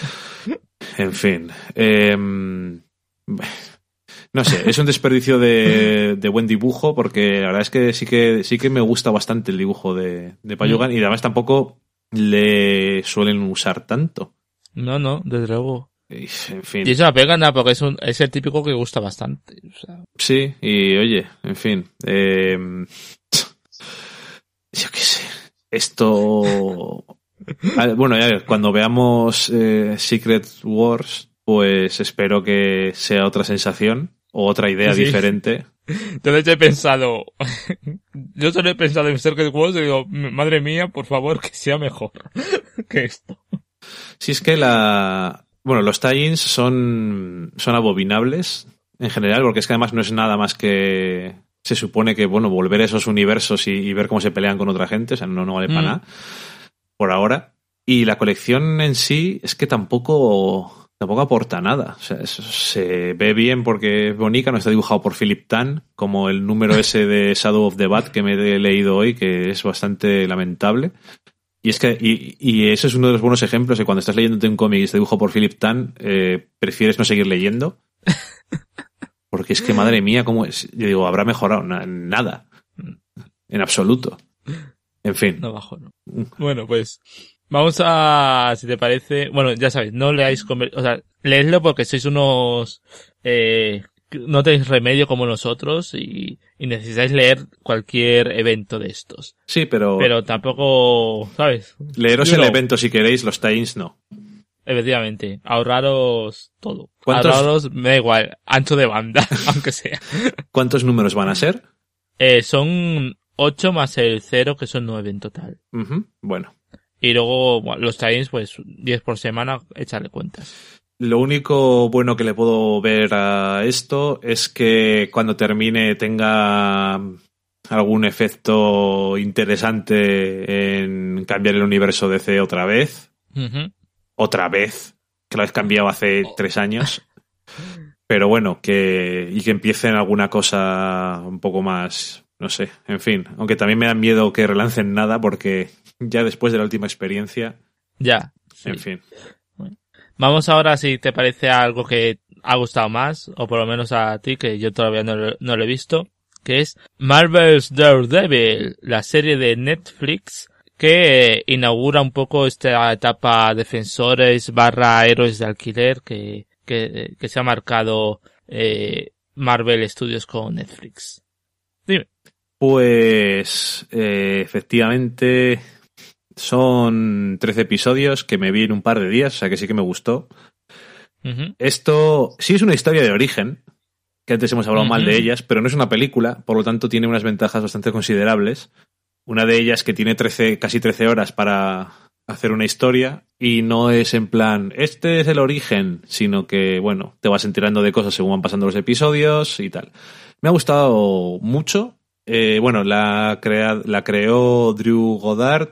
En fin. Eh... No sé, es un desperdicio de, de buen dibujo, porque la verdad es que sí que sí que me gusta bastante el dibujo de, de Payugan, mm. y además tampoco le suelen usar tanto. No, no, desde luego. Y, en fin. Y eso la pega nada, porque es, un, es el típico que gusta bastante. O sea. Sí, y oye, en fin. Eh, yo qué sé. Esto... Bueno, ya cuando veamos eh, Secret Wars, pues espero que sea otra sensación. O otra idea sí. diferente. Entonces he pensado, yo solo he pensado en Secret Wars y digo, madre mía, por favor, que sea mejor que esto. Si es que la, bueno, los tie-ins son, son abominables en general, porque es que además no es nada más que, se supone que, bueno, volver a esos universos y, y ver cómo se pelean con otra gente, o sea, no, no vale mm. para nada, por ahora. Y la colección en sí es que tampoco... Tampoco aporta nada. O sea, eso se ve bien porque es bonita, no está dibujado por Philip Tan, como el número ese de Shadow of the Bat que me he leído hoy, que es bastante lamentable. Y es que y, y ese es uno de los buenos ejemplos de cuando estás leyéndote un cómic y está dibujado por Philip Tan, eh, prefieres no seguir leyendo. Porque es que, madre mía, ¿cómo es? Yo digo, habrá mejorado. Na- nada. En absoluto. En fin. No bajo, no. Bueno, pues vamos a, si te parece, bueno, ya sabéis, no leáis, conver- o sea, leedlo porque sois unos, eh, no tenéis remedio como nosotros y, y necesitáis leer cualquier evento de estos. Sí, pero, Pero tampoco, ¿sabes? leeros You el know. evento si queréis, los tie-ins no. Efectivamente, ahorraros todo. ¿Cuántos- Ahorraros, me da igual, ancho de banda, aunque sea. ¿Cuántos números van a ser? Eh, son ocho más el cero, que son nueve en total. Ujú, bueno. Y luego, bueno, los tie-ins, pues, diez por semana, echarle cuentas. Lo único bueno que le puedo ver a esto es que cuando termine tenga algún efecto interesante en cambiar el universo D C otra vez. Ujú. Otra vez. Que lo has cambiado hace tres años. Pero bueno, que y que empiecen alguna cosa un poco más, no sé, en fin. Aunque también me da miedo que relancen nada porque ya después de la última experiencia, Ya. sí. en fin. Vamos ahora, si te parece, a algo que ha gustado más, o por lo menos a ti, que yo todavía no lo, no lo he visto, que es Marvel's Daredevil, la serie de Netflix que eh, inaugura un poco esta etapa defensores barra héroes de alquiler que, que, que se ha marcado eh, Marvel Studios con Netflix. Dime. Pues eh, efectivamente son trece episodios que me vi en un par de días, o sea que sí que me gustó. Uh-huh. Esto sí es una historia de origen, que antes hemos hablado Uh-huh. mal de ellas, pero no es una película, por lo tanto tiene unas ventajas bastante considerables. Una de ellas que tiene trece, casi trece horas para hacer una historia y no es en plan, este es el origen, sino que, bueno, te vas enterando de cosas según van pasando los episodios y tal. Me ha gustado mucho. Eh, bueno, la, crea, la creó Drew Goddard,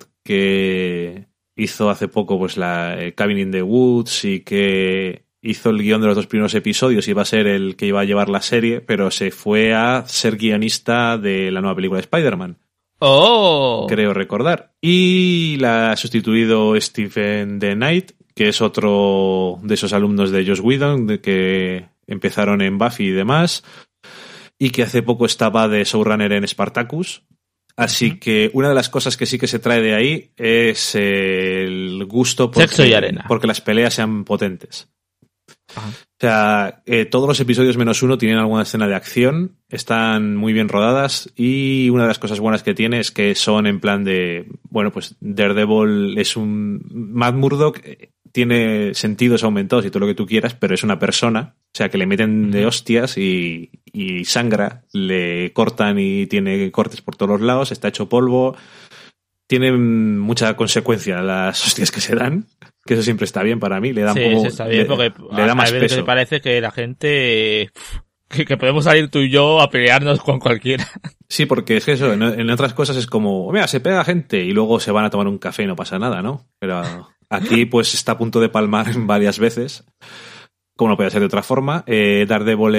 que hizo hace poco pues la eh, Cabin in the Woods y que hizo el guión de los dos primeros episodios y iba a ser el que iba a llevar la serie, pero se fue a ser guionista de la nueva película de Spider-Man. ¡Oh! Creo recordar. Y la ha sustituido Stephen The Knight, que es otro de esos alumnos de Joss Whedon, de que empezaron en Buffy y demás, y que hace poco estaba de showrunner en Spartacus. Así uh-huh. que una de las cosas que sí que se trae de ahí es el gusto porque, sexo y arena. porque las peleas sean potentes. Ajá. O sea, eh, todos los episodios menos uno tienen alguna escena de acción, están muy bien rodadas y una de las cosas buenas que tiene es que son en plan de, bueno, pues Daredevil es un... Matt Murdock tiene sentidos aumentados y todo lo que tú quieras, pero es una persona, o sea, que le meten de hostias y, y sangra, le cortan y tiene cortes por todos los lados, está hecho polvo, tiene mucha consecuencia las hostias que se dan, que eso siempre está bien para mí, le da sí, un poco, está bien le, porque le da a, más a veces peso. me parece que la gente que, que podemos salir tú y yo a pelearnos con cualquiera. Sí, porque es que eso, en, en otras cosas es como, mira, se pega gente y luego se van a tomar un café y no pasa nada, ¿no? Pero aquí pues está a punto de palmar varias veces, como no puede ser de otra forma. Eh, Daredevil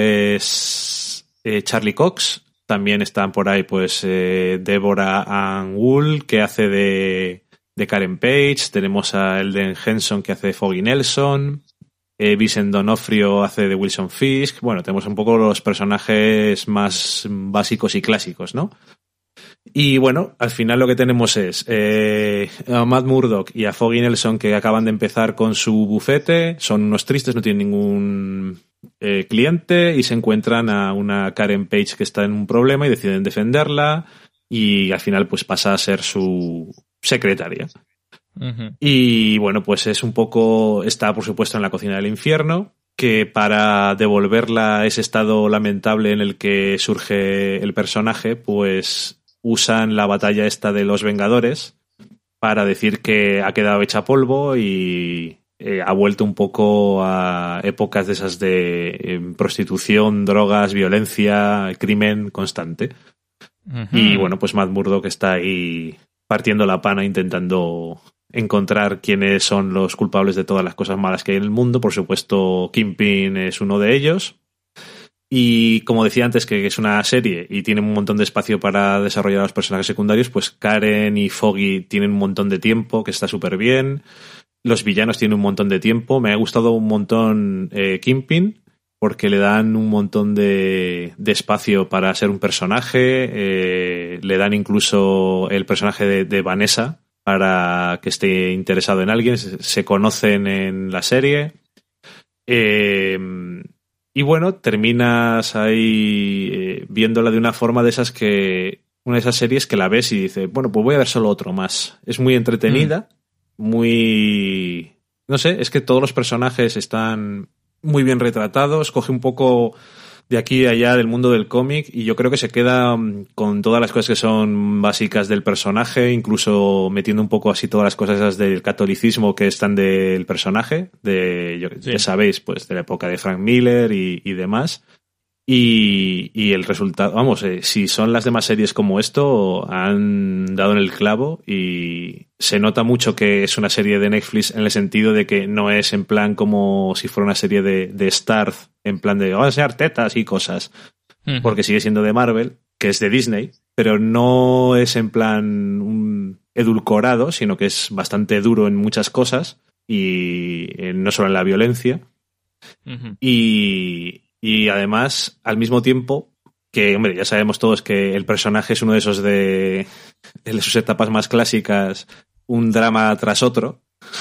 es eh, Charlie Cox. También están por ahí pues eh, Deborah Ann Wool, que hace de, de Karen Page. Tenemos a Elden Henson, que hace de Foggy Nelson. Eh, Vincent D'Onofrio hace de Wilson Fisk. Bueno, tenemos un poco los personajes más básicos y clásicos, ¿no? Y bueno, al final lo que tenemos es eh, a Matt Murdock y a Foggy Nelson, que acaban de empezar con su bufete. Son unos tristes, no tienen ningún eh, cliente y se encuentran a una Karen Page que está en un problema y deciden defenderla y al final pues pasa a ser su secretaria. Uh-huh. Y bueno, pues es un poco, está por supuesto en la cocina del infierno, que para devolverla a ese estado lamentable en el que surge el personaje, pues usan la batalla esta de los Vengadores para decir que ha quedado hecha polvo y eh, ha vuelto un poco a épocas de esas de eh, prostitución, drogas, violencia, crimen constante. Uh-huh. Y bueno, pues Matt Murdock está ahí partiendo la pana intentando encontrar quiénes son los culpables de todas las cosas malas que hay en el mundo. Por supuesto, Kingpin es uno de ellos. Y como decía antes, que es una serie y tiene un montón de espacio para desarrollar a los personajes secundarios, pues Karen y Foggy tienen un montón de tiempo, que está súper bien. Los villanos tienen un montón de tiempo. Me ha gustado un montón eh, Kingpin, porque le dan un montón de, de espacio para ser un personaje, eh, le dan incluso el personaje de, de Vanessa para que esté interesado en alguien, se, se conocen en la serie. Eh, y bueno, terminas ahí eh, viéndola de una forma de esas que... Una de esas series que la ves y dices, bueno, pues voy a ver solo otro más. Es muy entretenida, mm. muy... No sé, es que todos los personajes están muy bien retratados, coge un poco de aquí y allá del mundo del cómic y yo creo que se queda con todas las cosas que son básicas del personaje, incluso metiendo un poco así todas las cosas esas del catolicismo que están del personaje, de yo, sí. ya sabéis, pues de la época de Frank Miller y, y demás. Y, y el resultado, vamos, eh, si son las demás series como esto, han dado en el clavo y se nota mucho que es una serie de Netflix en el sentido de que no es en plan como si fuera una serie de, de Starz, en plan de vamos a enseñar tetas y cosas, uh-huh. porque sigue siendo de Marvel, que es de Disney, pero no es en plan un edulcorado, sino que es bastante duro en muchas cosas y eh, no solo en la violencia. Uh-huh. Y... Y además, al mismo tiempo, que, hombre, ya sabemos todos que el personaje es uno de esos de, de sus etapas más clásicas, un drama tras otro.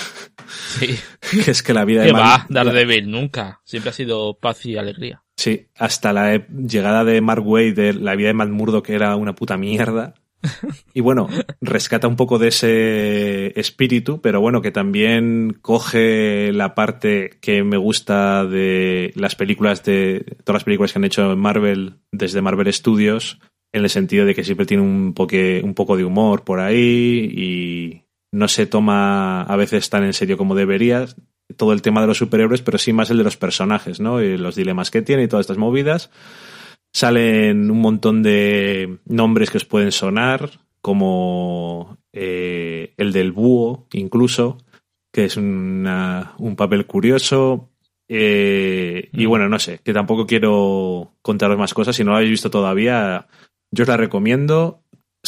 Sí. Que es que la vida de de... ¿Qué va? Mar... Daredevil, nunca. Siempre ha sido paz y alegría. Sí, hasta la e- llegada de Mark Waid, de la vida de Matt Murdock, que era una puta mierda. Y bueno, rescata un poco de ese espíritu, pero bueno, que también coge la parte que me gusta de las películas, de todas las películas que han hecho en Marvel, desde Marvel Studios, en el sentido de que siempre tiene un, poque, un poco de humor por ahí y no se toma a veces tan en serio como debería todo el tema de los superhéroes, pero sí más el de los personajes, ¿no? Y los dilemas que tiene y todas estas movidas. Salen un montón de nombres que os pueden sonar, como eh, el del búho, incluso, que es una, un papel curioso. Eh, mm. Y bueno, no sé, que tampoco quiero contaros más cosas. Si no lo habéis visto todavía, yo os la recomiendo.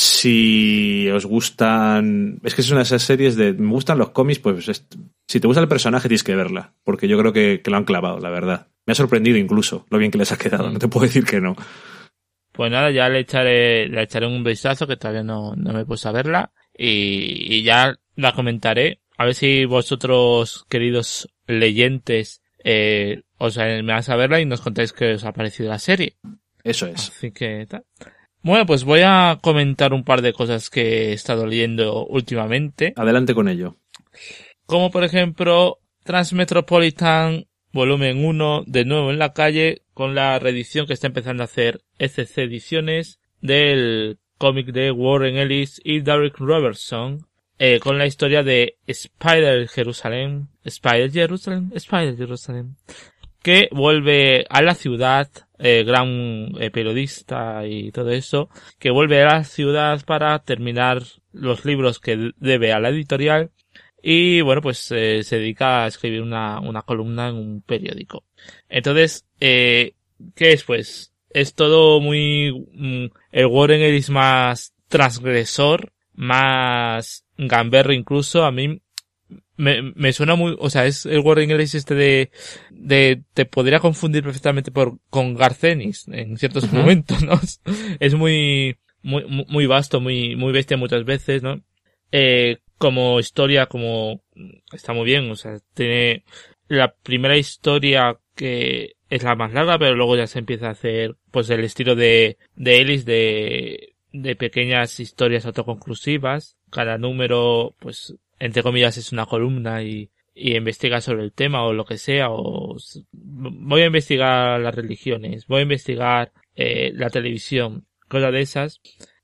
Si os gustan... Es que es una de esas series de... Me gustan los cómics, pues es, si te gusta el personaje tienes que verla, porque yo creo que, que lo han clavado, la verdad. Me ha sorprendido incluso lo bien que les ha quedado, no te puedo decir que no. Pues nada, ya le echaré, le echaré un vistazo, que todavía no, no me he puesto a verla, y, y ya la comentaré. A ver si vosotros, queridos leyentes, eh, os animáis a verla y nos contáis qué os ha parecido la serie. Eso es. Así que tal. Bueno, pues voy a comentar un par de cosas que he estado leyendo últimamente. Adelante con ello. Como por ejemplo, Transmetropolitan Volumen uno, de nuevo en la calle, con la reedición que está empezando a hacer S C Ediciones del cómic de Warren Ellis y Derek Robertson, eh, con la historia de Spider Jerusalem, Spider Jerusalem, Spider Jerusalem, que vuelve a la ciudad, eh, gran eh, periodista y todo eso, que vuelve a la ciudad para terminar los libros que debe a la editorial. Y bueno, pues eh, se dedica a escribir una, una columna en un periódico. Entonces, eh, ¿qué es pues? Es todo muy... Mm, el Warren Ellis más transgresor, más gamberro incluso. A mí me, me suena muy... O sea, es el Warren Ellis este de... de te podría confundir perfectamente por con Garcenis en ciertos uh-huh. momentos, ¿no? Es muy, muy, muy vasto, muy, muy bestia muchas veces, ¿no? Eh... Como historia, como está muy bien, o sea, tiene la primera historia que es la más larga, pero luego ya se empieza a hacer pues el estilo de, de Ellis de, de pequeñas historias autoconclusivas. Cada número, pues, entre comillas, es una columna y, y investiga sobre el tema o lo que sea, o voy a investigar las religiones, voy a investigar eh, la televisión, cosas de esas.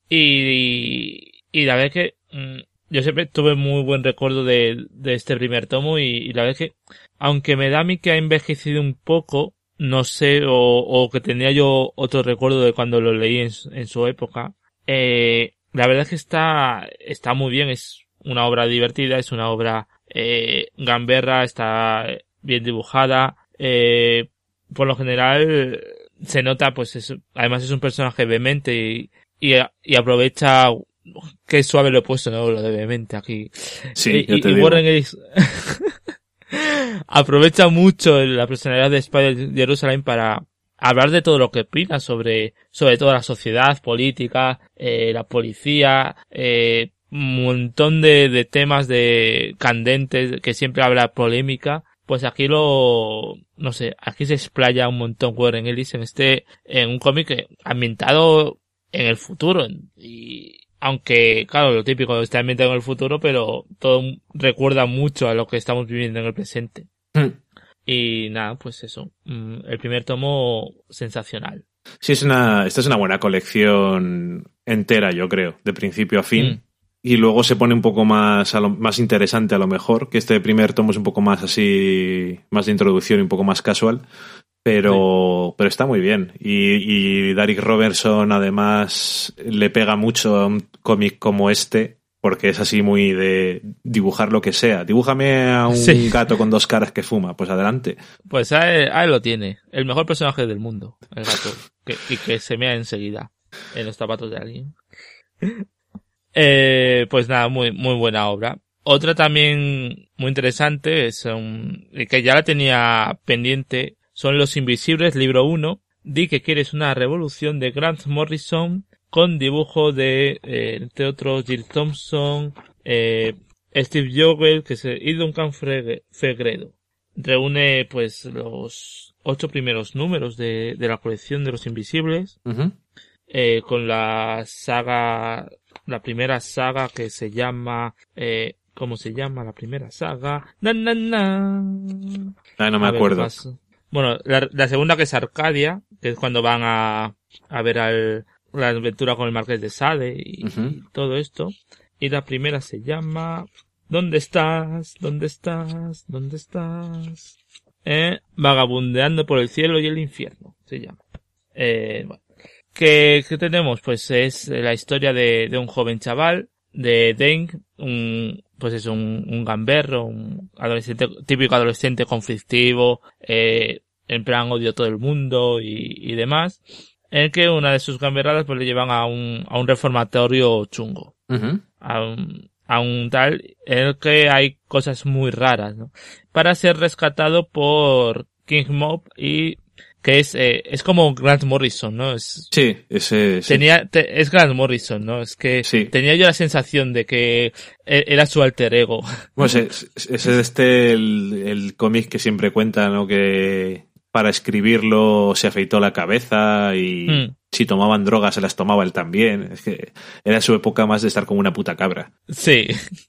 Y, y la verdad que mmm, yo siempre tuve muy buen recuerdo de, de este primer tomo y, y la verdad es que, aunque me da a mí que ha envejecido un poco, no sé, o, o que tenía yo otro recuerdo de cuando lo leí en, en su época, eh, la verdad es que está, está muy bien, es una obra divertida, es una obra, eh, gamberra, está bien dibujada, eh, por lo general se nota, pues es, además es un personaje vehemente y, y, y aprovecha. Qué suave lo he puesto, ¿no? Lo de vehemente aquí. Sí, y, yo te y digo. Warren Ellis, aprovecha mucho la personalidad de Spider-Jerusalem para hablar de todo lo que opina sobre, sobre toda la sociedad, política, eh, la policía, eh, un montón de, de temas de candentes que siempre habla polémica. Pues aquí lo, no sé, aquí se explaya un montón Warren Ellis en este, en un cómic ambientado en el futuro. Y aunque, claro, lo típico está ambientado en el futuro, pero todo recuerda mucho a lo que estamos viviendo en el presente. Mm. Y nada, pues eso, el primer tomo sensacional. Sí, es una, esta es una buena colección entera, yo creo, de principio a fin. Mm. Y luego se pone un poco más, a lo, más interesante a lo mejor, que este primer tomo es un poco más así, más de introducción y un poco más casual, pero, sí. pero está muy bien. Y, y Darick Robertson además le pega mucho a un cómic como este, porque es así muy de dibujar lo que sea. Dibújame a un sí. gato con dos caras que fuma, pues adelante. Pues ahí, ahí lo tiene, el mejor personaje del mundo, el gato, que, y que se mea enseguida en los zapatos de alguien. Eh, pues nada, muy, muy buena obra. Otra también muy interesante, es un, que ya la tenía pendiente, son Los Invisibles, libro uno. Di que quieres una revolución, de Grant Morrison, con dibujo de, eh, entre otros, Jill Thompson, eh, Steve Jogel, que se, y Duncan Fegredo. Reúne, pues, los ocho primeros números de, de la colección de Los Invisibles, uh-huh. eh, con la saga, la primera saga que se llama, eh, ¿cómo se llama la primera saga? Na, na, na. Ah, no me a acuerdo. Ver, bueno, la, la segunda, que es Arcadia, que es cuando van a, a ver al, la aventura con el Marqués de Sade y, uh-huh. y todo esto. Y la primera se llama, ¿dónde estás? ¿Dónde estás? ¿Dónde estás? Eh, Vagabundeando por el cielo y el infierno, se llama. Eh, bueno. ¿Qué, ¿Qué tenemos? Pues es la historia de, de un joven chaval, de Dane, un, pues es un, un gamberro, un adolescente, típico adolescente conflictivo, eh, en plan odio a todo el mundo y, y demás, en el que una de sus gamberradas pues le llevan a un, a un reformatorio chungo. Uh-huh. A un, a un tal, en el que hay cosas muy raras, ¿no? Para ser rescatado por King Mob y que es eh, es como Grant Morrison, ¿no? Es, sí, ese sí. Tenía, te, es Grant Morrison, ¿no? Es que sí. Tenía yo la sensación de que era su alter ego. Pues es, es este el, el cómic que siempre cuenta, ¿no? Que para escribirlo se afeitó la cabeza y mm. si tomaban drogas se las tomaba él también. Es que era su época más de estar como una puta cabra. Sí.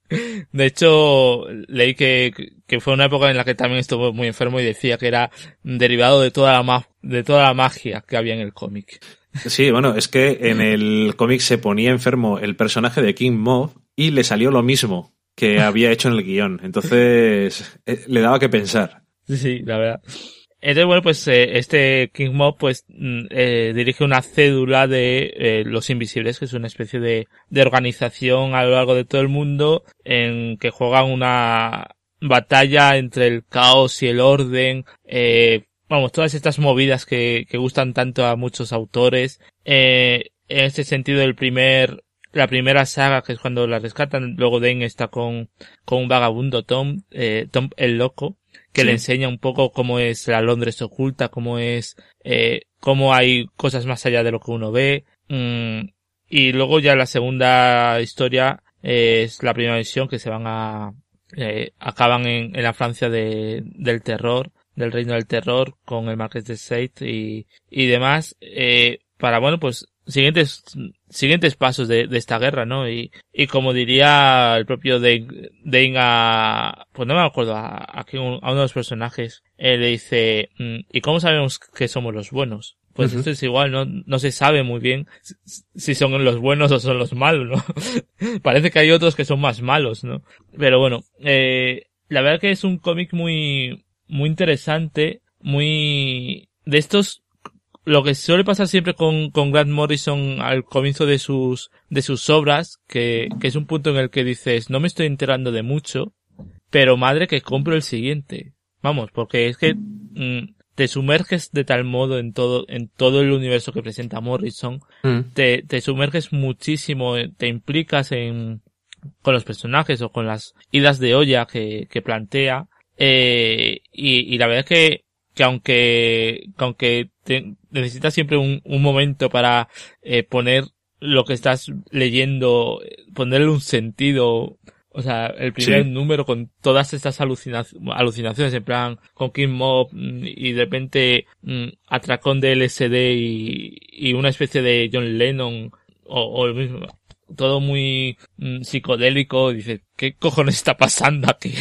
De hecho, leí que, que fue una época en la que también estuvo muy enfermo y decía que era derivado de toda la ma- de toda la magia que había en el cómic. Sí, bueno, es que en el cómic se ponía enfermo el personaje de King Mob y le salió lo mismo que había hecho en el guión. Entonces, eh, le daba que pensar. Sí, sí, la verdad. Entonces, bueno, pues eh, este King Mob pues eh, dirige una cédula de eh, Los Invisibles, que es una especie de, de organización a lo largo de todo el mundo en que juegan una batalla entre el caos y el orden, eh, vamos, todas estas movidas que, que gustan tanto a muchos autores. Eh, en este sentido, el primer, la primera saga, que es cuando la rescatan, luego Dane está con, con un vagabundo, Tom, eh, Tom el Loco, que sí. Le enseña un poco cómo es la Londres oculta, cómo es, eh, cómo hay cosas más allá de lo que uno ve. Mm, y luego ya la segunda historia eh, es la primera visión, que se van a, eh, acaban en, en la Francia de, del terror, del reino del terror, con el Marqués de Sade y, y demás, eh, para, bueno, pues, siguientes, siguientes pasos de, de esta guerra, ¿no? Y, y como diría el propio Dane, Dane a, pues no me acuerdo, a, a, a uno de los personajes, él le dice, ¿y cómo sabemos que somos los buenos? Pues uh-huh. Esto es igual, no, no se sabe muy bien si son los buenos o son los malos, ¿no? Parece que hay otros que son más malos, ¿no? Pero bueno, eh, la verdad que es un cómic muy, muy interesante, muy, de estos, lo que suele pasar siempre con, con Grant Morrison al comienzo de sus, de sus obras, que, que es un punto en el que dices, no me estoy enterando de mucho, pero madre que compro el siguiente. Vamos, porque es que, mmm, te sumerges de tal modo en todo, en todo el universo que presenta Morrison, mm. te, te sumerges muchísimo, te implicas en, con los personajes o con las idas de olla que, que plantea, Eh, y, y la verdad es que, que aunque, que aunque te, necesitas siempre un, un momento para eh, poner lo que estás leyendo, ponerle un sentido, o sea, el primer sí. número con todas estas alucina- alucinaciones, en plan, con King Mob, y de repente mm, atracón de L S D y, y una especie de John Lennon, o, o el mismo, todo muy mm, psicodélico, dices, ¿qué cojones está pasando aquí?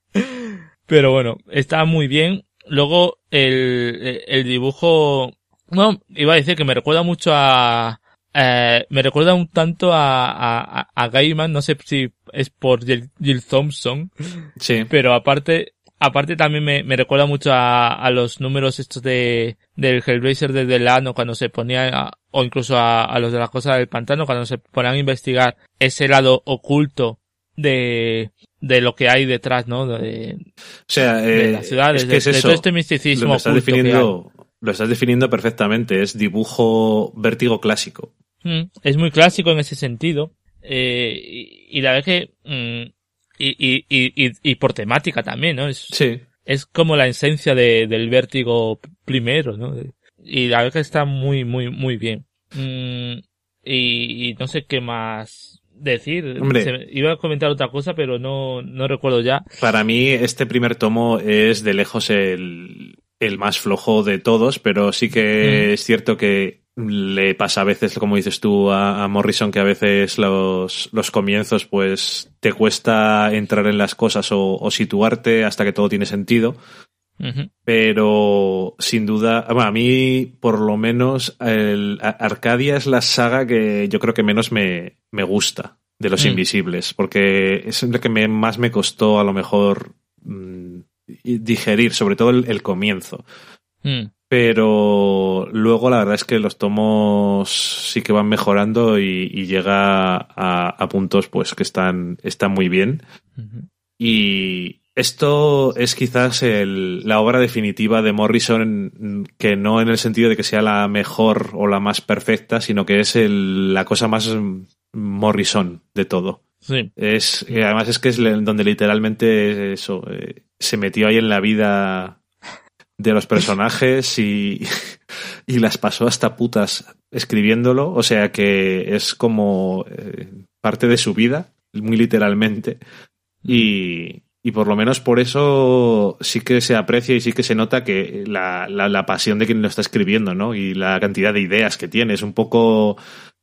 Pero bueno, está muy bien. Luego, el, el dibujo, no, iba a decir que me recuerda mucho a, eh, me recuerda un tanto a, a, a Gaiman, no sé si es por Jill, Jill Thompson, Sí. pero aparte, aparte también me, me recuerda mucho a, a los números estos de, del Hellraiser de Delano cuando se ponía, a, o incluso a, a los de la Cosa del Pantano cuando se ponían a investigar ese lado oculto de, de lo que hay detrás, ¿no? De, o sea, eh, de las ciudades, es que es de, eso. de todo este misticismo Lo estás oculto definiendo, lo estás definiendo perfectamente. Es dibujo Vértigo clásico. Mm, es muy clásico en ese sentido. Eh, y, y la verdad que, mm, y, y, y, y, y por temática también, ¿no? Es, Sí. es como la esencia de, del Vértigo primero, ¿no? Y la verdad que está muy, muy, muy bien. Mm, y, y no sé qué más decir. Hombre. Se, iba a comentar otra cosa, pero no, no recuerdo ya. Para mí, este primer tomo es de lejos el, el más flojo de todos, pero sí que mm. es cierto que le pasa a veces, como dices tú, a, a Morrison, que a veces los, los comienzos pues te cuesta entrar en las cosas o, o situarte hasta que todo tiene sentido. Uh-huh. Pero sin duda, bueno, a mí por lo menos el, Arcadia es la saga que yo creo que menos me, me gusta de los mm. Invisibles, porque es lo que me, más me costó a lo mejor mmm, digerir, sobre todo el, el comienzo. Mm. Pero luego la verdad es que los tomos sí que van mejorando y, y llega a, a puntos pues que están, están muy bien. Uh-huh. Y esto es quizás el, la obra definitiva de Morrison, que no en el sentido de que sea la mejor o la más perfecta, sino que es el, la cosa más Morrison de todo. Sí. Es, además es que es donde literalmente eso, eh, se metió ahí en la vida de los personajes y, y las pasó hasta putas escribiéndolo, o sea que es como eh, parte de su vida, muy literalmente, y, y por lo menos por eso sí que se aprecia y sí que se nota que la, la, la pasión de quien lo está escribiendo, ¿no? Y la cantidad de ideas que tiene, es un poco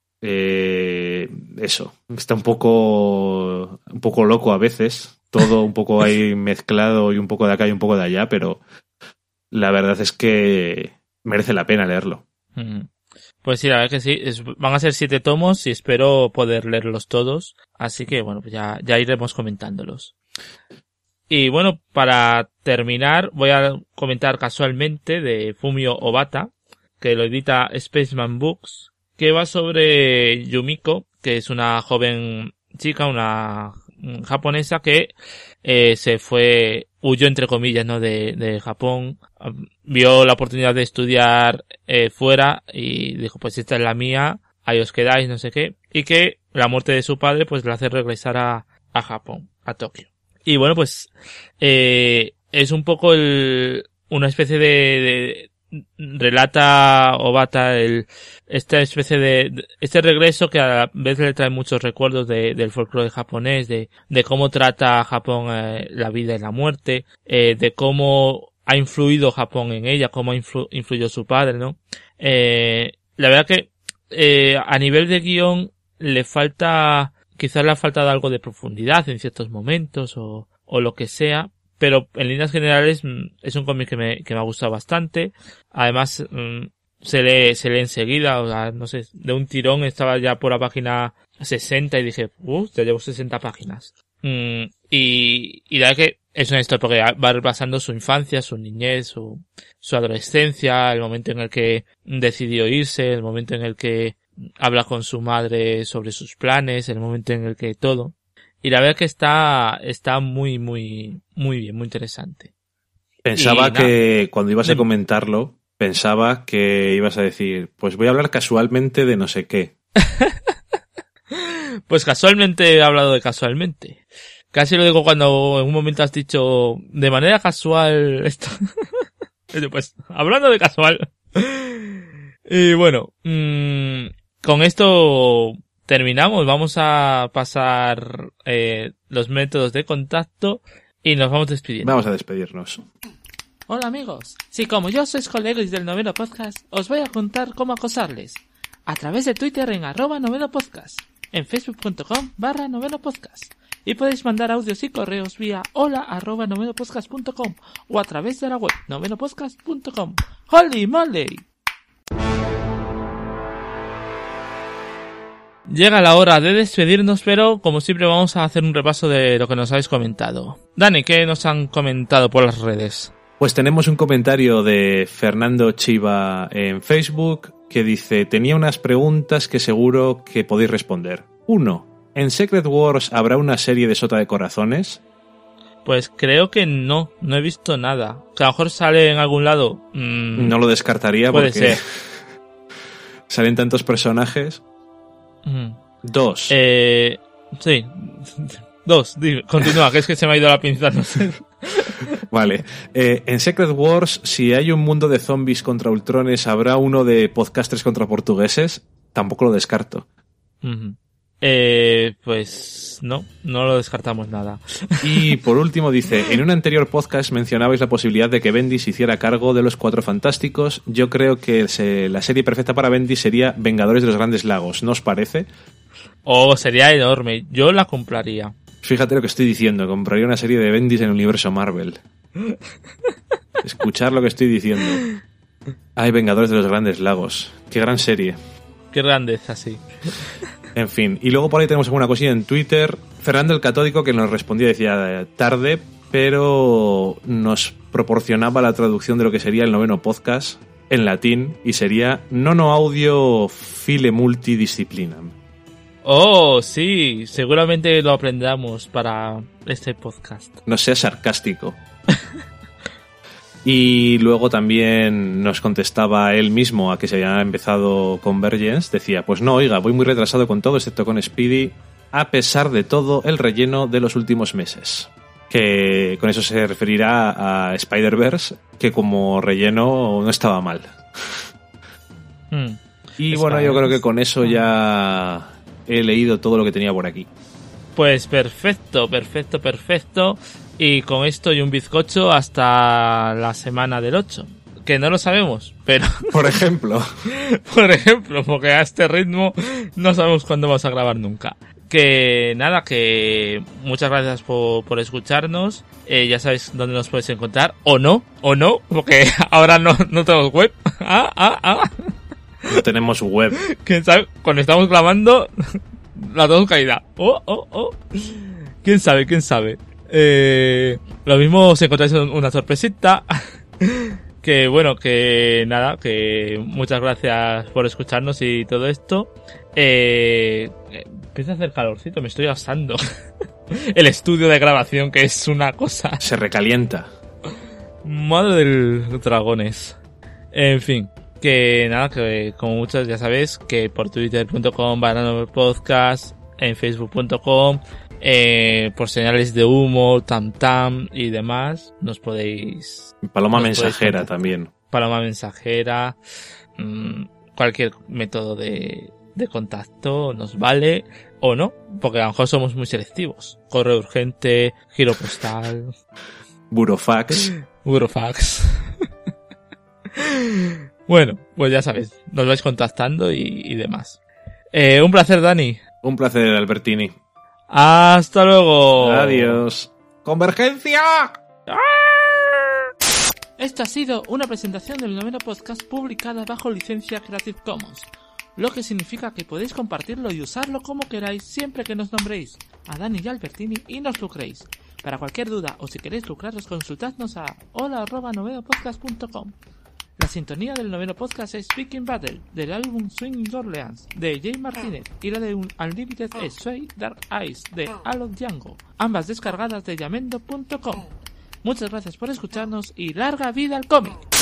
eh, eso, está un poco un poco loco a veces, todo un poco ahí mezclado y un poco de acá y un poco de allá, pero la verdad es que merece la pena leerlo. Pues sí, la verdad que sí. Es, van a ser siete tomos y espero poder leerlos todos. Así que bueno, pues ya, ya iremos comentándolos. Y bueno, para terminar, voy a comentar casualmente de Fumio Obata, que lo edita Spaceman Books, que va sobre Yumiko, que es una joven chica, una japonesa que eh, se fue, huyó entre comillas, ¿no? De, de Japón, vio la oportunidad de estudiar eh, fuera y dijo, pues esta es la mía, ahí os quedáis, no sé qué, y que la muerte de su padre pues le hace regresar a, a Japón, a Tokio. Y bueno, pues eh, es un poco el, una especie de, de relata Obata el, esta especie de, este regreso que a la vez le trae muchos recuerdos de, del folclore japonés, de, de cómo trata Japón eh, la vida y la muerte, eh, de cómo ha influido Japón en ella, cómo influ, influyó su padre, ¿no? Eh, la verdad que eh, a nivel de guión le falta, quizás le ha faltado algo de profundidad en ciertos momentos o, o lo que sea, pero en líneas generales es un cómic que me, que me ha gustado bastante. Además, se lee, se lee enseguida, o sea, no sé, de un tirón estaba ya por la página sesenta y dije, uh, ya llevo sesenta páginas. Mm, y, y la verdad que es una historia porque va repasando su infancia, su niñez, su, su adolescencia, el momento en el que decidió irse, el momento en el que habla con su madre sobre sus planes, el momento en el que todo. Y la verdad que está, está muy, muy, muy bien, muy interesante. Pensaba y, que nada, cuando ibas de... a comentarlo, pensaba que ibas a decir, pues voy a hablar casualmente de no sé qué. Pues casualmente he hablado de casualmente. Casi lo digo cuando en un momento has dicho de manera casual esto. Pues, hablando de casual. Y bueno, mmm, con esto terminamos. Vamos a pasar eh, los métodos de contacto y nos vamos despidiendo. Vamos a despedirnos. Hola amigos, si como yo sois colegas del Noveno Podcast, os voy a contar cómo acosarles. A través de Twitter en arroba Noveno Podcast, en facebook.com barra Noveno Podcast. Y podéis mandar audios y correos vía hola arroba novenopodcast punto com o a través de la web novenopodcast punto com. ¡Holy moly! Llega la hora de despedirnos, pero como siempre vamos a hacer un repaso de lo que nos habéis comentado. Dani, ¿qué nos han comentado por las redes? Pues tenemos un comentario de Fernando Chiva en Facebook que dice: tenía unas preguntas que seguro que podéis responder. Uno, ¿en Secret Wars habrá una serie de Sota de Corazones? Pues creo que no, no he visto nada. Que a lo mejor sale en algún lado. Mmm, no lo descartaría puede porque ser. Salen tantos personajes. Mm. Dos. Eh, sí. Dos, dime, continúa, que es que se me ha ido la pinza, no sé. Vale. Eh, en Secret Wars, si hay un mundo de zombies contra ultrones, ¿habrá uno de podcasters contra portugueses? Tampoco lo descarto. Uh-huh. Eh, pues no, no lo descartamos nada. Y por último dice: en un anterior podcast mencionabais la posibilidad de que Bendis hiciera cargo de los Cuatro Fantásticos. Yo creo que se, la serie perfecta para Bendis sería Vengadores de los Grandes Lagos, ¿no os parece? Oh, sería enorme, yo la compraría. Fíjate lo que estoy diciendo, compraría una serie de Bendis en el universo Marvel. Escuchar lo que estoy diciendo. Ay, Vengadores de los Grandes Lagos, qué gran serie. Qué grandeza, sí. En fin, y luego por ahí tenemos alguna cosilla en Twitter. Fernando el Catódico, que nos respondía, decía tarde, pero nos proporcionaba la traducción de lo que sería el noveno podcast en latín, y sería nono audio file multidisciplinam. Oh, sí, seguramente lo aprendamos para este podcast. No seas sarcástico. Y luego también nos contestaba él mismo a que se había empezado Convergence. Decía, pues no, oiga, voy muy retrasado con todo, excepto con Speedy, a pesar de todo el relleno de los últimos meses. Que con eso se referirá a Spider-Verse, que como relleno no estaba mal. Hmm. Y bueno, yo creo que con eso ya he leído todo lo que tenía por aquí. Pues perfecto, perfecto, perfecto. Y con esto y un bizcocho hasta la semana del ocho. Que no lo sabemos, pero... Por ejemplo. Por ejemplo, porque a este ritmo no sabemos cuándo vamos a grabar nunca. Que nada, que muchas gracias por, por escucharnos. Eh, ya sabéis dónde nos podéis encontrar. O no, o no, porque ahora no, no tenemos web. Ah, ah, ah. No tenemos web. ¿Quién sabe? Cuando estamos grabando, la tenemos caída. Oh, oh, oh. ¿Quién sabe? ¿Quién sabe? Eh, lo mismo os encontráis una sorpresita. Que bueno, que nada, que muchas gracias por escucharnos y todo esto. Eh, empieza a hacer calorcito, me estoy asando. El estudio de grabación, que es una cosa. Se recalienta. Madre del dragones. En fin, que nada, que como muchos ya sabéis, que por twitter punto com barra Noveno Podcast, en facebook punto com, eh, por señales de humo, tam tam y demás, nos podéis... Paloma nos mensajera podéis también. Paloma mensajera, mmm, cualquier método de, de contacto nos vale, o no, porque a lo mejor somos muy selectivos. Correo urgente, giro postal... Burofax. Burofax. Bueno, pues ya sabéis, nos vais contactando y, y demás. Eh, un placer, Dani. Un placer, Albertini. Hasta luego. Adiós. ¡Convergencia! Esta ha sido una presentación del Noveno Podcast publicada bajo licencia Creative Commons, lo que significa que podéis compartirlo y usarlo como queráis siempre que nos nombréis a Dani y Albertini y nos lucréis. Para cualquier duda o si queréis lucraros, consultadnos a hola arroba novenopodcast punto com. La sintonía del noveno podcast es Speaking Battle, del álbum Swinging Orleans, de Jay Martínez, y la de Unlimited es Sway Dark Eyes, de Alok Django, ambas descargadas de yamendo punto com. Muchas gracias por escucharnos y larga vida al cómic.